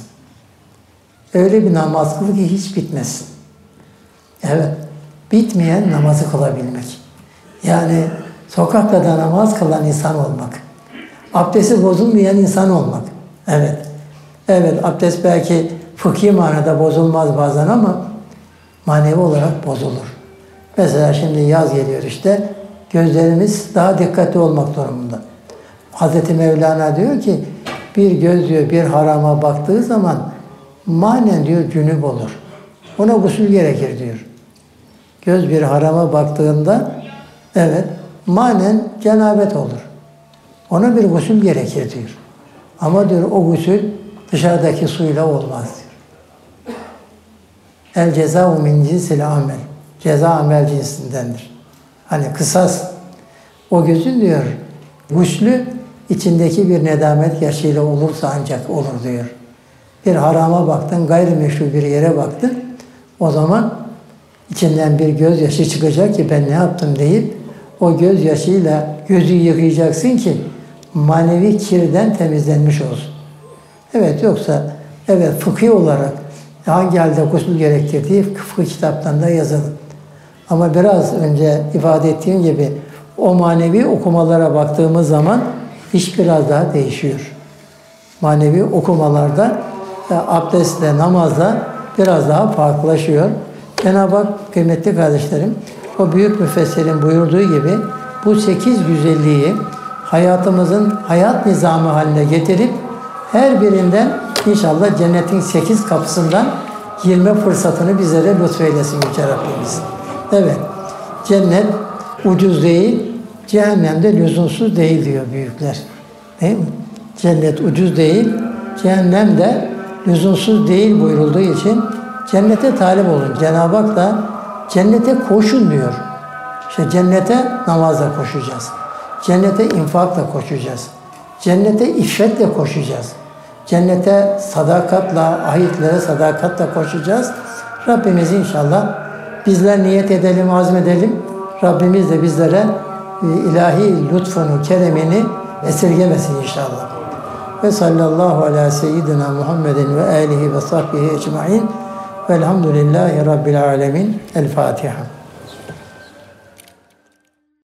Öyle bir namaz kıl ki hiç bitmesin. Evet, bitmeyen namazı kılabilmek. Yani sokakta da namaz kılan insan olmak. Abdesti bozulmayan insan olmak. Evet. Evet, abdest belki fıkhi manada bozulmaz bazen ama manevi olarak bozulur. Mesela şimdi yaz geliyor işte, gözlerimiz daha dikkatli olmak durumunda. Hz. Mevlana diyor ki, bir göz diyor bir harama baktığı zaman manen diyor cünüp olur. Ona gusül gerekir diyor. Göz bir harama baktığında evet manen cenabet olur. Ona bir gusül gerekir diyor. Ama diyor o gusül dışarıdaki suyla olmaz diyor. El cezâhu min cinsil amel. Ceza amel cinsindendir. Hani kısas. O gözün diyor guslü içindeki bir nedamet yaşıyla olursa ancak olur diyor. Bir harama baktın, gayrimeşru bir yere baktın, o zaman içinden bir gözyaşı çıkacak ki ben ne yaptım deyip o gözyaşıyla gözü yıkayacaksın ki manevi kirden temizlenmiş olsun. Evet, yoksa evet fıkhi olarak hangi halde gusül gerektirdiği fıkıh kitaplarında yazılı. Ama biraz önce ifade ettiğim gibi o manevi okumalara baktığımız zaman iş biraz daha değişiyor. Manevi okumalarda abdestle, namazla biraz daha farklılaşıyor. Cenab-ı Hak kıymetli kardeşlerim, o büyük müfessirin buyurduğu gibi bu 8 güzelliği hayatımızın hayat nizamı haline getirip her birinden inşallah cennetin 8 kapısından girme fırsatını bizlere lütfeylesin Yüce Rabbimiz. Evet, cennet ucuz değil, cehennemde lüzumsuz değil diyor büyükler. Değil mi? Cennet ucuz değil, cehennem de lüzumsuz değil buyurulduğu için cennete talip olun. Cenab-ı Hak da cennete koşun diyor. İşte cennete namazla koşacağız. Cennete infakla koşacağız. Cennete iffetle koşacağız. Cennete sadakatla, ahitlere sadakatla koşacağız. Rabbimiz inşallah bizler niyet edelim, azmedelim. Rabbimiz de bizlere ilahi lütfunu, keremini esirgemesin inşallah. Ve sallallahu ala seyyidina Muhammedin ve alihi ve sahbihi ecmaîn. Velhamdülillahi Rabbil alemin. El Fatiha.